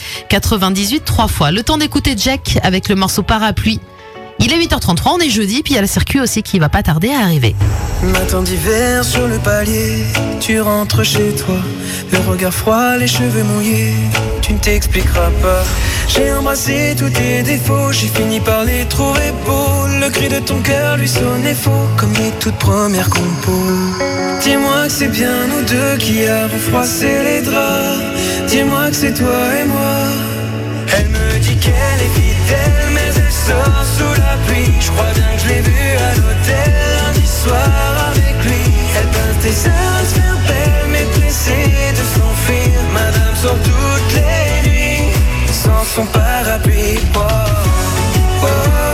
98 3 fois. Le temps d'écouter Jack avec le morceau Parapluie. Il est 8h33, on est jeudi, puis il y a le circuit aussi qui va pas tarder à arriver. Matin d'hiver sur le palier, tu rentres chez toi, le regard froid, les cheveux mouillés, tu ne t'expliqueras pas. J'ai embrassé tous tes défauts, j'ai fini par les trouver beaux. Le cri de ton cœur lui sonnait faux, comme les toutes premières compos. Dis-moi que c'est bien nous deux qui avons froissé les draps. Dis-moi que c'est toi et moi. Elle me dit qu'elle est fidèle, mais elle sort sous la pluie. Je crois bien que je l'ai vue à l'hôtel lundi soir avec lui. Elle pince des airs à se faire belle, mais pressée de s'enfuir. Madame sort toutes les nuits sans son parapluie. Oh, oh, oh,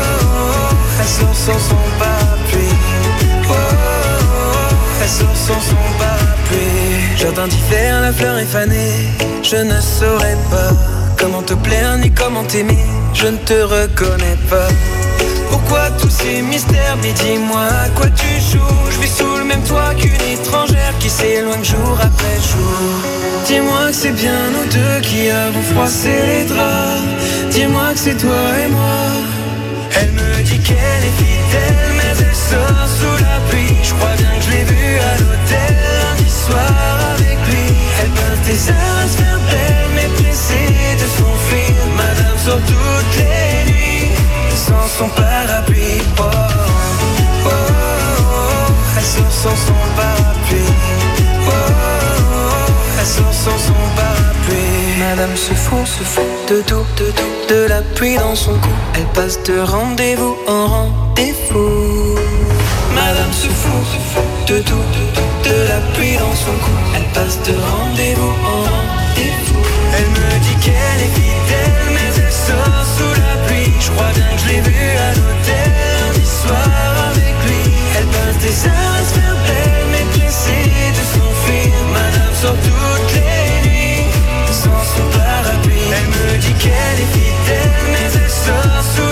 oh. Elle sort sans son parapluie. Oh, oh, oh. Elle sort sans son parapluie. Jardin d'hiver, la fleur est fanée. Je ne saurais pas comment te plaire ni comment t'aimer, je ne te reconnais pas. Pourquoi tous ces mystères? Mais dis-moi à quoi tu joues. Je vis sous le même toit qu'une étrangère qui s'éloigne jour après jour. Dis-moi que c'est bien nous deux qui avons froissé les draps. Dis-moi que c'est toi et moi. Elle me dit qu'elle est fidèle, mais elle sort sous la pluie. Je crois bien que je l'ai vue à l'hôtel lundi soir avec lui. Elle pince des airs à se faire belle, mais pressée de s'enfuir. Madame sort toutes les nuits sans son parapluie. Oh, oh, oh, oh. Elle sort sans son parapluie. Oh, oh, oh. Elle sort sans son parapluie. Madame se fout de tout, de la pluie dans son cou. Elle passe de rendez-vous en rendez-vous. Madame se fout de tout, de la pluie dans son cou. Elle passe de rendez-vous en rendez-vous. Elle me dit qu'elle est fidèle, mais elle sort sous la pluie. Je crois bien que je l'ai vue à l'hôtel lundi soir avec lui. Elle pince des airs à se faire belle, mais pressée de s'enfuir. Madame sort toutes les nuits sans son parapluie. Elle me dit qu'elle est fidèle, mais elle sort sous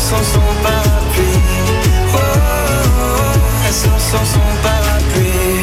sans son parapluie. Oh, elle sort sans son parapluie.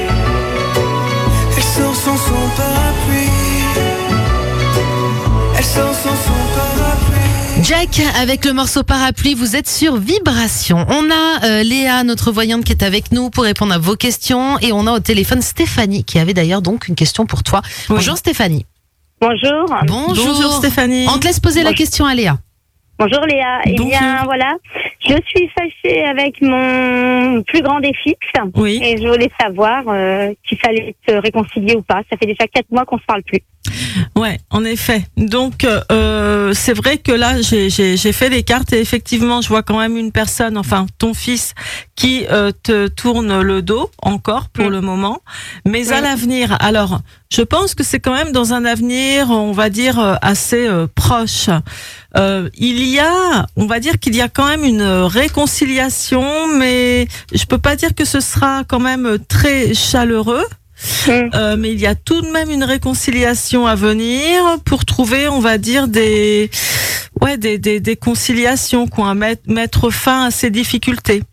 Elle sort sans son parapluie. Elle sort sans son parapluie. Jack avec le morceau Parapluie, vous êtes sur Vibration. On a Léa, notre voyante, qui est avec nous pour répondre à vos questions, et on a au téléphone Stéphanie qui avait d'ailleurs donc une question pour toi. Oui. Bonjour Stéphanie. Bonjour. Bonjour Stéphanie. On te laisse poser la question à Léa. Bonjour Léa. Eh bien voilà, je suis fâchée avec mon plus grand des fixes. Oui. Et je voulais savoir s'il fallait se réconcilier ou pas. Ça fait déjà 4 mois qu'on se parle plus. Ouais, en effet. Donc c'est vrai que là j'ai fait les cartes et effectivement je vois quand même une personne, enfin ton fils, qui te tourne le dos encore pour le moment, mais à l'avenir. Alors je pense que c'est quand même dans un avenir, on va dire assez proche. On va dire qu'il y a quand même une réconciliation, mais je peux pas dire que ce sera quand même très chaleureux. Mais il y a tout de même une réconciliation à venir pour trouver, on va dire, des conciliations, quoi, mettre fin à ces difficultés.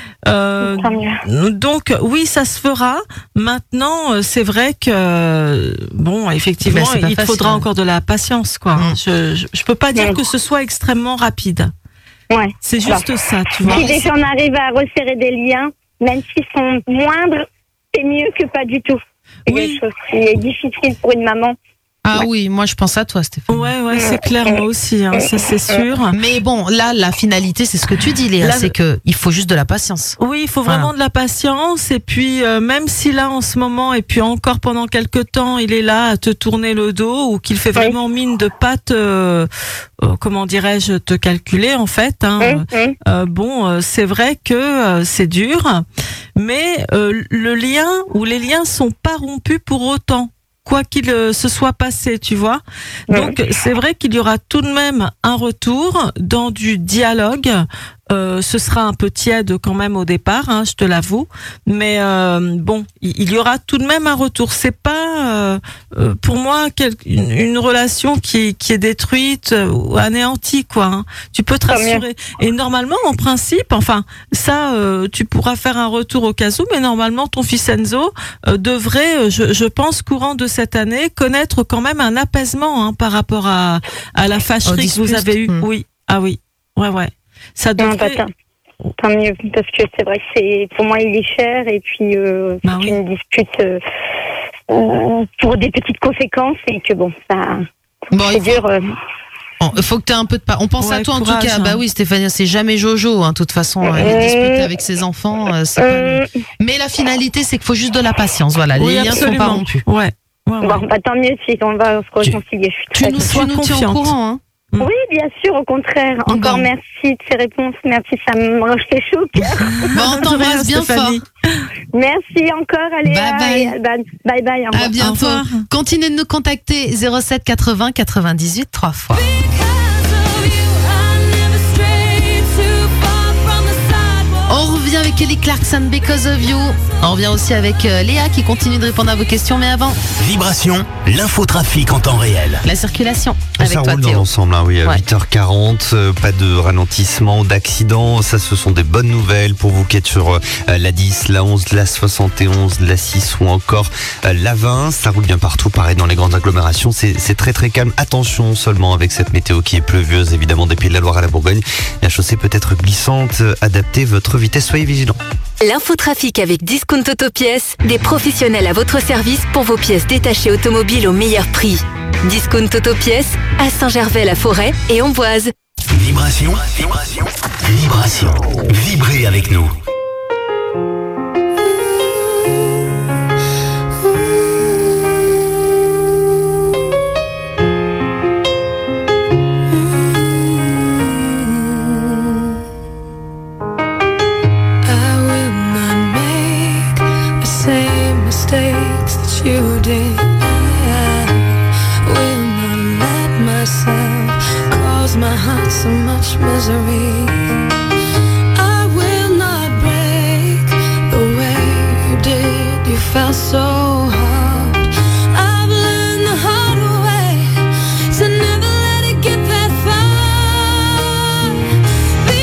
Donc oui, ça se fera. Maintenant, c'est vrai que bon, effectivement, il faudra encore de la patience, quoi. Je peux pas dire que ce soit extrêmement rapide. Ouais. C'est juste ça, tu vois. Si déjà on arrive à resserrer des liens, même s'ils sont moindres, c'est mieux que pas du tout. C'est quelque chose qui est difficile pour une maman. Ah oui, moi je pense à toi Stéphane. Ouais, c'est clair, moi aussi, hein, ça c'est sûr. Mais bon, là, la finalité, c'est ce que tu dis Léa, c'est que il faut juste de la patience. Oui, il faut vraiment de la patience, et puis même si là en ce moment, et puis encore pendant quelques temps, il est là à te tourner le dos, ou qu'il fait vraiment mine de pas te, comment dirais-je, te calculer en fait, hein. Bon, c'est vrai que c'est dur, mais le lien ou les liens sont pas rompus pour autant, quoi qu'il se soit passé, tu vois. Donc c'est vrai qu'il y aura tout de même un retour dans du dialogue. Ce sera un peu tiède quand même au départ, hein, je te l'avoue, mais bon, il y aura tout de même un retour. C'est pas pour moi une relation qui est détruite ou anéantie, quoi, hein. Tu peux te rassurer. Et normalement, en principe, enfin ça, tu pourras faire un retour au cas où, mais normalement ton fils Enzo devrait, je pense, courant de cette année, connaître quand même un apaisement, hein, par rapport à la fâcherie que vous avez eue. Oui, ah oui, ouais. Ça devrait... Tant mieux, parce que c'est vrai que pour moi il est cher, et puis c'est une dispute pour des petites conséquences, et que bon, ça c'est dur. Il faut que tu aies un peu de on pense à toi en tout cas. Bah oui Stéphanie, c'est jamais Jojo, hein, de toute façon, les disputes avec ses enfants, mais la finalité c'est qu'il faut juste de la patience, voilà, les liens sont pas rompus. Ouais. Bon, bah tant mieux si on va se réconcilier. Tu nous tiens au courant, hein. Oui, bien sûr, au contraire. Encore merci de ces réponses. Merci, ça me fait chaud au cœur. On t'embrasse bien fort. Merci encore, allez. Bye bye. À bientôt. Continuez de nous contacter 07 80 98 3 fois. On revient avec Kelly Clarkson, Because of You. On revient aussi avec Léa qui continue de répondre à vos questions, mais avant... Vibration, l'infotrafic en temps réel. La circulation avec ça toi, roule Théo. dans l'ensemble, hein, oui, à 8h40, pas de ralentissement, d'accident. Ça, ce sont des bonnes nouvelles pour vous qui êtes sur la 10, la 11, la 71, la 6 ou encore la 20. Ça roule bien partout, pareil dans les grandes agglomérations. C'est très très calme. Attention seulement avec cette météo qui est pluvieuse, évidemment, des Pays de la Loire à la Bourgogne. La chaussée peut être glissante. Adaptez votre vitesse, soyez vigilants. L'infotrafic avec Discount Autopièces, des professionnels à votre service pour vos pièces détachées automobiles au meilleur prix. Discount Autopièces à Saint-Gervais-la-Forêt et Amboise. Vibration. Vibrez avec nous. You did. I will not let myself cause my heart so much misery. I will not break the way you did. You felt so hard. I've learned the hard way to never let it get that far.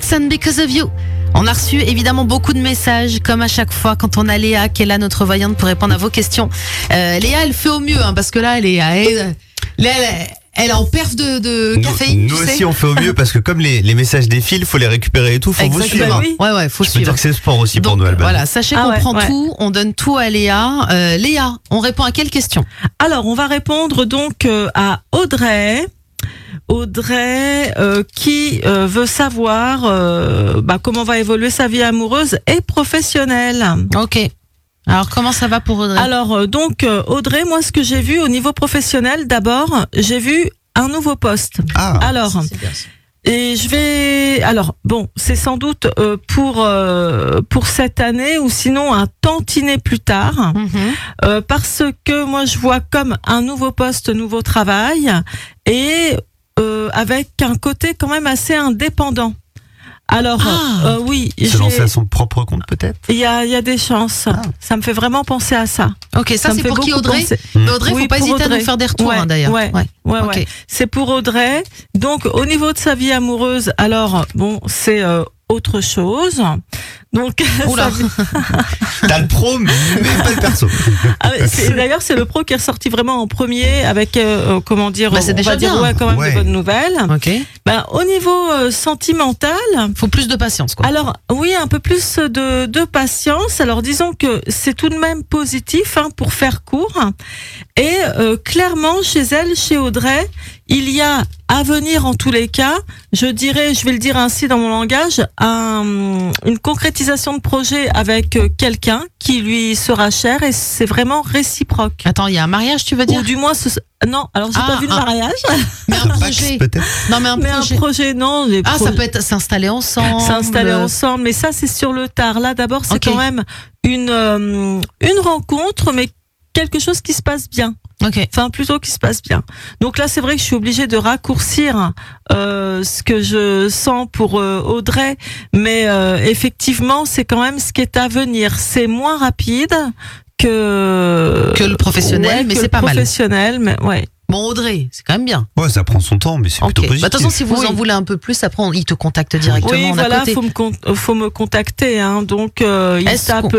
Jackson, Because of You. On a reçu évidemment beaucoup de messages, comme à chaque fois quand on a Léa qui est là, notre voyante, pour répondre à vos questions. Léa, elle fait au mieux, parce que là, elle est en perf de caféine. Nous aussi, on fait au mieux parce que comme les messages défilent, faut les récupérer et tout, faut vous suivre. Oui. Ouais, faut Je peux suivre. dire que c'est le sport aussi pour nous, Alban. Voilà, sachez qu'on prend tout, on donne tout à Léa. Léa, on répond à quelle question? Alors, on va répondre donc à Audrey. Audrey qui veut savoir comment va évoluer sa vie amoureuse et professionnelle. Ok. Alors comment ça va pour Audrey? Alors donc Audrey, moi ce que j'ai vu au niveau professionnel, d'abord j'ai vu un nouveau poste. Alors et c'est sans doute pour cette année ou sinon un tantinet plus tard, parce que moi je vois comme un nouveau poste, nouveau travail et avec un côté quand même assez indépendant. Alors, oui. Se lancer à son propre compte, peut-être? Il y a des chances. Ça me fait vraiment penser à ça. Ok, ça c'est pour qui, Audrey? Audrey, faut pas hésiter à nous faire des retours, d'ailleurs. Ouais. C'est pour Audrey. Donc, au niveau de sa vie amoureuse, alors, c'est autre chose. Donc, t'as le pro, mais pas le perso. D'ailleurs, c'est le pro qui est ressorti vraiment en premier avec, c'est déjà bien. Quand même de bonnes nouvelles. Ok. Au niveau sentimental, faut plus de patience, quoi. Alors, oui, un peu plus de patience. Alors, disons que c'est tout de même positif, pour faire court. Et clairement, chez Audrey, il y a à venir en tous les cas, je vais le dire ainsi dans mon langage, une concrétisation de projet avec quelqu'un qui lui sera cher et c'est vraiment réciproque. Attends, il y a un mariage, tu veux dire? Ou du moins, non, alors j'ai pas vu le mariage. Mais un projet. Peut-être. Non, mais un projet, non. Ça peut être s'installer ensemble. Mais ça, c'est sur le tard. Là, d'abord, c'est quand même une rencontre, mais quelque chose qui se passe bien. Enfin, plutôt qui se passe bien. Donc là, c'est vrai que je suis obligée de raccourcir ce que je sens pour Audrey, mais effectivement, c'est quand même ce qui est à venir. C'est moins rapide que le professionnel, mais c'est pas mal. Mais ouais. Bon, Audrey, c'est quand même bien. Ouais, ça prend son temps, mais c'est plutôt positif. De toute façon, si vous en voulez un peu plus, après, il te contacte directement. Oui, voilà, faut me contacter. Donc, il tape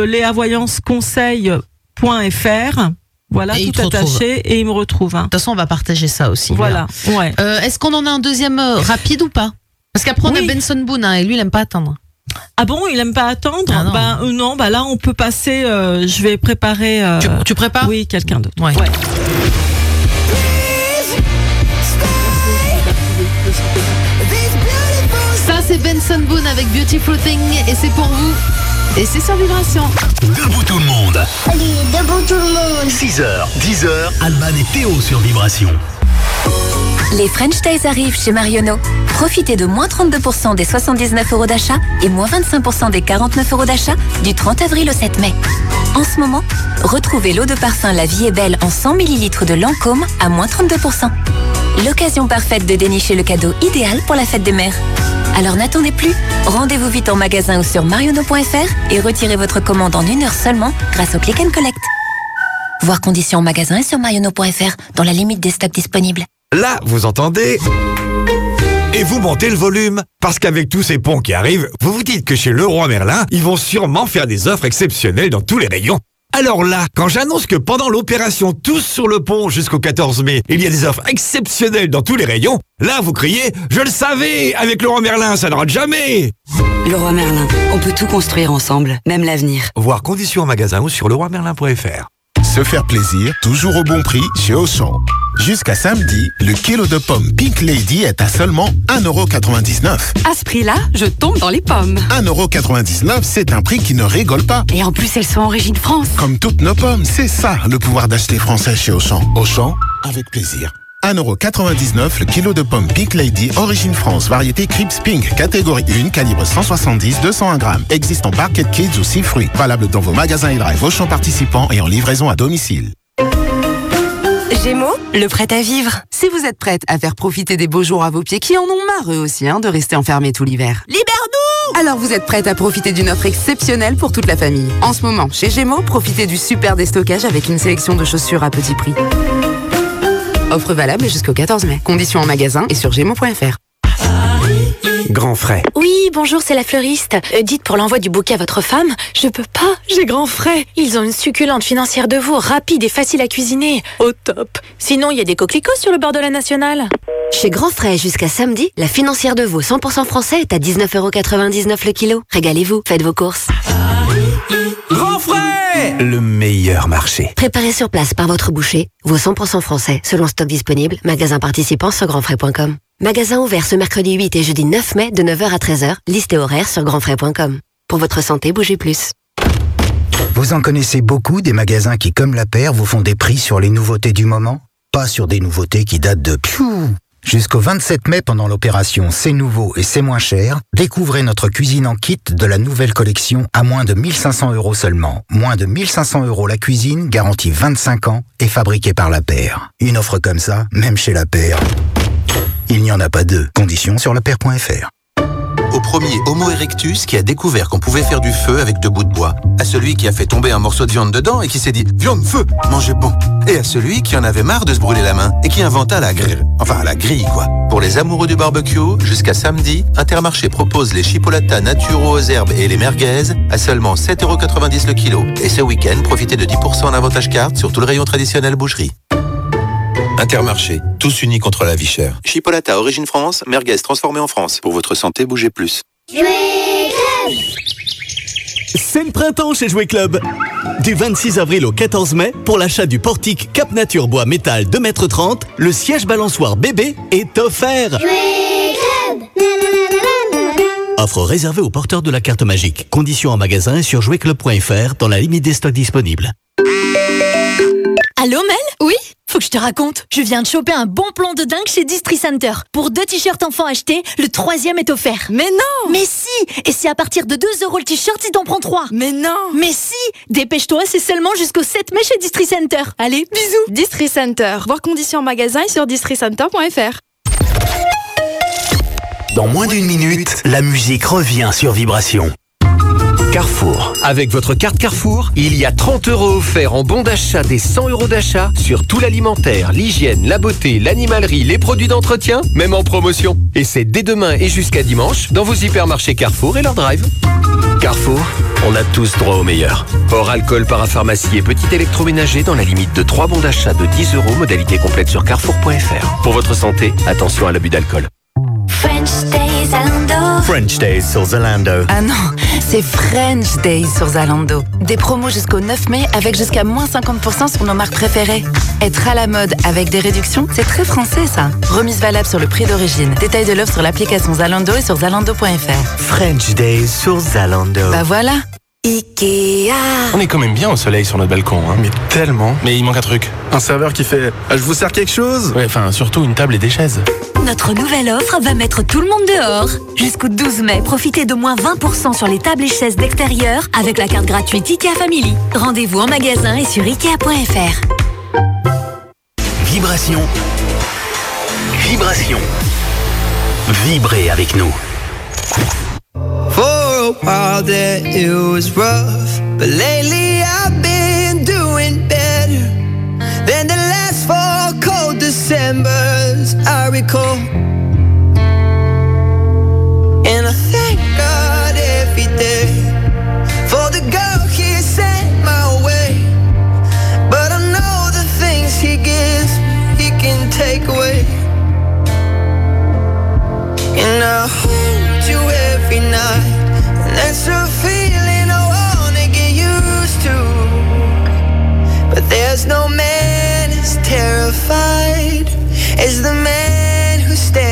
leavoyanceconseil.fr. Voilà, et tout attaché, et il me retrouve. De toute façon, on va partager ça aussi. Voilà. Ouais. Est-ce qu'on en a un deuxième rapide ou pas? Parce qu'après, on a Benson Boone, et lui, il aime pas attendre. Ah bon, il aime pas attendre? Non, là, on peut passer. Je vais préparer. Tu prépares? Oui, quelqu'un d'autre. Ouais. Ça, c'est Benson Boone avec Beautiful Thing, et c'est pour vous. Et c'est sur Vibration. Debout tout le monde. Allez, debout tout le monde. 6h, 10h, Alban et Théo sur Vibration. Les French Days arrivent chez Marionneau. Profitez de moins 32% des 79 € d'achat et moins 25% des 49 € d'achat du 30 avril au 7 mai. En ce moment, retrouvez l'eau de parfum La Vie est Belle en 100 ml de Lancôme à moins 32%. L'occasion parfaite de dénicher le cadeau idéal pour la fête des mères. Alors n'attendez plus, rendez-vous vite en magasin ou sur marionneau.fr et retirez votre commande en 1 heure seulement grâce au Click and Collect. Voir conditions en magasin et sur marionneau.fr dans la limite des stocks disponibles. Là, vous entendez? Et vous montez le volume. Parce qu'avec tous ces ponts qui arrivent, vous vous dites que chez Leroy Merlin, ils vont sûrement faire des offres exceptionnelles dans tous les rayons. Alors là, quand j'annonce que pendant l'opération Tous sur le pont jusqu'au 14 mai, il y a des offres exceptionnelles dans tous les rayons, là vous criez « Je le savais, avec Leroy Merlin, ça ne rate jamais !» Leroy Merlin, on peut tout construire ensemble, même l'avenir. Voir conditions en magasin ou sur leroymerlin.fr. Se faire plaisir, toujours au bon prix chez Auchan. Jusqu'à samedi, le kilo de pommes Pink Lady est à seulement 1,99 €. À ce prix-là, je tombe dans les pommes. 1,99 €, c'est un prix qui ne rigole pas. Et en plus, elles sont origine France. Comme toutes nos pommes, c'est ça le pouvoir d'acheter français chez Auchan. Auchan, avec plaisir. 1,99 € le kilo de pommes Pink Lady, origine France, variété Crips Pink, catégorie 1, calibre 170-201 grammes. Existe en Barquet Kids ou 6 fruits. Valable dans vos magasins et drive Auchan participants et en livraison à domicile. Gémeaux, le prêt à vivre. Si vous êtes prête à faire profiter des beaux jours à vos pieds qui en ont marre eux aussi de rester enfermés tout l'hiver. Libère-nous! Alors vous êtes prête à profiter d'une offre exceptionnelle pour toute la famille. En ce moment, chez Gémeaux, profitez du super déstockage avec une sélection de chaussures à petit prix. Offre valable jusqu'au 14 mai. Conditions en magasin et sur gémeaux.fr. Grand Frais. Oui, bonjour, c'est la fleuriste. Dites pour l'envoi du bouquet à votre femme, je peux pas, j'ai Grand Frais. Ils ont une succulente financière de veau, rapide et facile à cuisiner. Au top. Sinon, il y a des coquelicots sur le bord de la Nationale. Chez Grand Frais, jusqu'à samedi, la financière de veau 100% français est à 19,99€ le kilo. Régalez-vous, faites vos courses. Grand Frais, le meilleur marché. Préparé sur place par votre boucher, veau 100% français, selon stock disponible, magasin participant sur grandfrais.com. Magasin ouvert ce mercredi 8 et jeudi 9 mai de 9h à 13h, liste et horaire sur grandfrais.com. Pour votre santé, bougez plus. Vous en connaissez beaucoup des magasins qui, comme La Paire, vous font des prix sur les nouveautés du moment? Pas sur des nouveautés qui datent de Jusqu'au 27 mai, pendant l'opération C'est nouveau et c'est moins cher, découvrez notre cuisine en kit de la nouvelle collection à moins de 1500 € seulement. Moins de 1500 € la cuisine, garantie 25 ans et fabriquée par La Paire. Une offre comme ça, même chez La Paire, il n'y en a pas deux. Conditions sur lapaire.fr. Au premier Homo erectus qui a découvert qu'on pouvait faire du feu avec 2 bouts de bois. À celui qui a fait tomber un morceau de viande dedans et qui s'est dit « Viande, feu, mangez bon !» Et à celui qui en avait marre de se brûler la main et qui inventa la grille. Enfin, la grille, quoi. Pour les amoureux du barbecue, jusqu'à samedi, Intermarché propose les chipolatas naturaux aux herbes et les merguez à seulement 7,90€ le kilo. Et ce week-end, profitez de 10% en avantage carte sur tout le rayon traditionnel boucherie. Intermarché, tous unis contre la vie chère. Chipolata origine France, merguez transformée en France. Pour votre santé, bougez plus. C'est le printemps chez Jouet Club. Du 26 avril au 14 mai, pour l'achat du portique Cap Nature Bois Métal 2,30 m, le siège balançoire bébé est offert. Offre réservée aux porteurs de la carte magique. Conditions en magasin et sur jouetclub.fr dans la limite des stocks disponibles. Allô Mel? Oui? Faut que je te raconte. Je viens de choper un bon plan de dingue chez Distri Center. Pour 2 t-shirts enfants achetés, le 3e est offert. Mais non! Mais si! Et c'est à partir de 2 € le t-shirt si t'en prends 3. Mais non! Mais si! Dépêche-toi, c'est seulement jusqu'au 7 mai chez Distri Center. Allez, bisous! Distri Center. Voir conditions en magasin et sur districenter.fr. Dans moins d'une minute, la musique revient sur Vibration. Carrefour. Avec votre carte Carrefour, il y a 30 € offerts en bon d'achat des 100 € d'achat sur tout l'alimentaire, l'hygiène, la beauté, l'animalerie, les produits d'entretien, même en promotion. Et c'est dès demain et jusqu'à dimanche dans vos hypermarchés Carrefour et leur drive. Carrefour, on a tous droit au meilleur. Hors alcool, parapharmacie et petit électroménager dans la limite de 3 bons d'achat de 10 €, modalité complète sur carrefour.fr. Pour votre santé, attention à l'abus d'alcool. French Days Zalando. French Days sur Zalando. Ah non, c'est French Days sur Zalando. Des promos jusqu'au 9 mai avec jusqu'à moins 50% sur nos marques préférées. Être à la mode avec des réductions, c'est très français ça. Remise valable sur le prix d'origine. Détail de l'offre sur l'application Zalando et sur zalando.fr. French Days sur Zalando. Bah voilà. Ikea. On est quand même bien au soleil sur notre balcon, hein. Mais tellement. Mais il manque un truc. Un serveur qui fait « Je vous sers quelque chose ?» Ouais, enfin, surtout une table et des chaises. Notre nouvelle offre va mettre tout le monde dehors. Jusqu'au 12 mai, profitez de moins 20% sur les tables et chaises d'extérieur avec la carte gratuite IKEA Family. Rendez-vous en magasin et sur Ikea.fr. Vibration. Vibration. Vibrez avec nous. For a while there it was rough, but lately I've been doing better than the last 4 cold Decembers I recall. And I thank God every day for the girl He sent my way. But I know the things He gives, He can take away. And I hold you every night, and that's a feeling I wanna get used to. But there's no man as terrified as the man who stays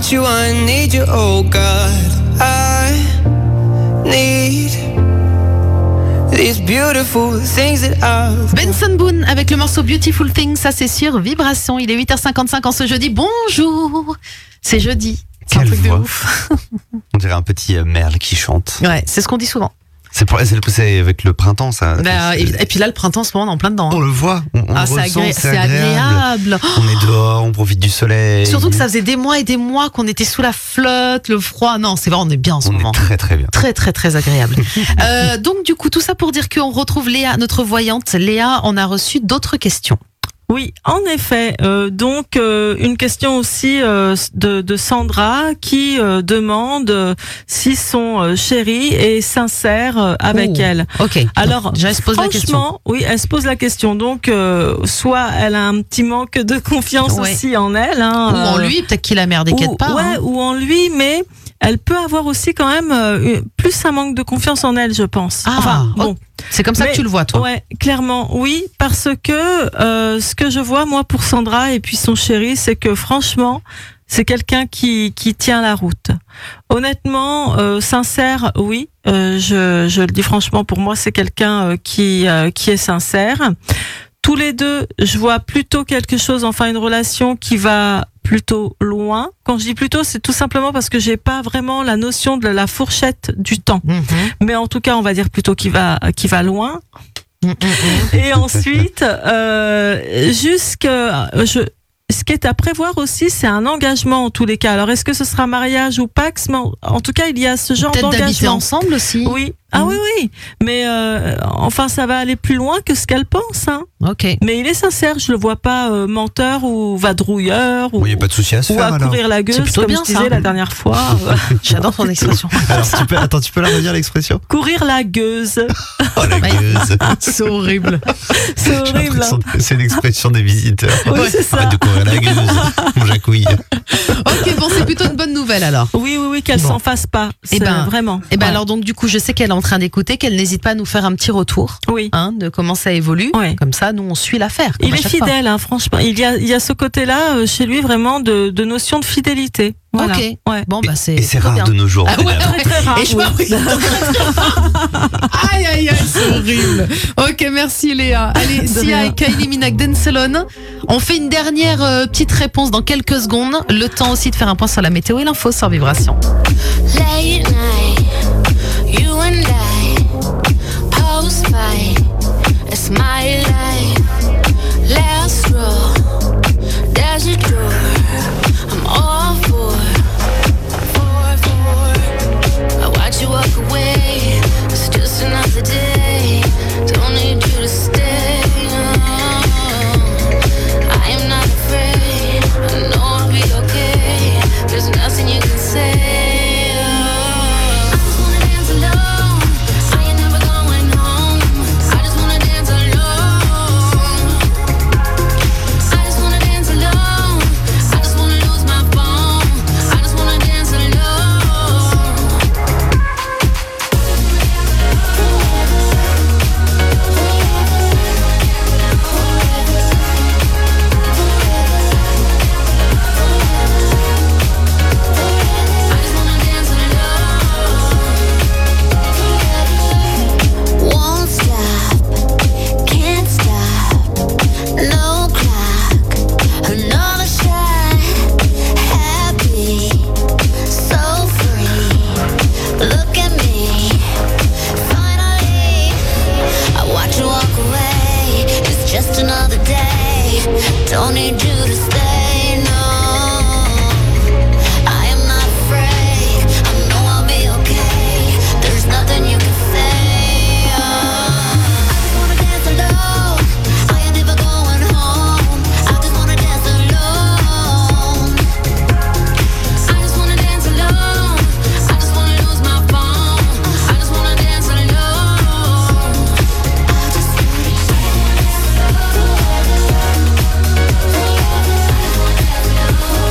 want you, I need you, oh God. I need these beautiful things that I've... Benson Boone avec le morceau Beautiful Things, ça c'est sur Vibration. Il est 8h55 en ce jeudi. Bonjour, c'est jeudi. C'est un truc de ouf. On dirait un petit Merle qui chante. Ouais, c'est ce qu'on dit souvent. C'est avec le printemps, ça. Et puis là, le printemps, en ce moment, on est en plein dedans. On le voit, on le ressent, c'est agréable. On est dehors, on profite du soleil. Surtout que ça faisait des mois et des mois qu'on était sous la flotte, le froid. Non, c'est vrai, on est bien en ce moment. On est très très bien. Très très très agréable. Donc du coup, tout ça pour dire qu'on retrouve Léa, notre voyante. Léa, on a reçu d'autres questions. Oui, en effet. Donc, une question aussi de Sandra qui demande si son chéri est sincère avec elle. Ok. Alors, elle se pose la question. Oui, elle se pose la question. Donc, soit elle a un petit manque de confiance aussi en elle. Hein, ou en lui, peut-être qu'il a merdé quelque part. Ouais, ou en lui, mais elle peut avoir aussi quand même plus un manque de confiance en elle, je pense. Ah, enfin, bon. C'est comme ça que tu le vois, toi. Ouais, clairement, oui, parce que ce que je vois moi pour Sandra et puis son chéri, c'est que franchement, c'est quelqu'un qui tient la route. Honnêtement, sincère, oui, je le dis franchement, pour moi, c'est quelqu'un qui est sincère. Tous les deux, je vois plutôt quelque chose, enfin une relation qui va plutôt loin. Quand je dis plutôt, c'est tout simplement parce que j'ai pas vraiment la notion de la fourchette du temps. Mais en tout cas, on va dire plutôt qui va loin. Et ensuite, ce qui est à prévoir aussi, c'est un engagement en tous les cas. Alors, est-ce que ce sera mariage ou Pax? Mais en tout cas, il y a ce genre d'engagement. Peut-être d'habiter ensemble aussi. Oui. Ah oui. Mais enfin, ça va aller plus loin que ce qu'elle pense. Hein. Ok. Mais il est sincère. Je le vois pas menteur ou vadrouilleur. Il n'y a pas de souci à se faire. Ou à courir la gueuse, comme bien, je disais la dernière fois. J'adore ton expression. Alors, tu peux la redire l'expression? Courir la gueuse. Oh, la gueuse. C'est horrible. C'est horrible. C'est l'expression des visiteurs. Oui, c'est ça. Arrête de courir la gueuse, mon jacouille. Ok, bon, c'est plutôt une bonne nouvelle alors. Oui, qu'elle s'en fasse pas. Vraiment. Et alors donc du coup, je sais qu'elle est en train d'écouter, qu'elle n'hésite pas à nous faire un petit retour. Oui. De comment ça évolue. Oui. Comme ça, nous on suit l'affaire. Il est fidèle, hein, franchement. Il y a ce côté-là chez lui vraiment de notion de fidélité. Voilà. Ok. Ouais. Bon bah c'est. Et c'est rare de nos jours. Ah ouais, très rare. Et je aïe, c'est horrible. Ok, merci Léa. Allez, Sia et Kylie Minogue d'Encelon. On fait une dernière petite réponse dans quelques secondes. Le temps aussi de faire un point sur la météo et l'info sur Vibration. Late night, you and I, post fight, it's my life.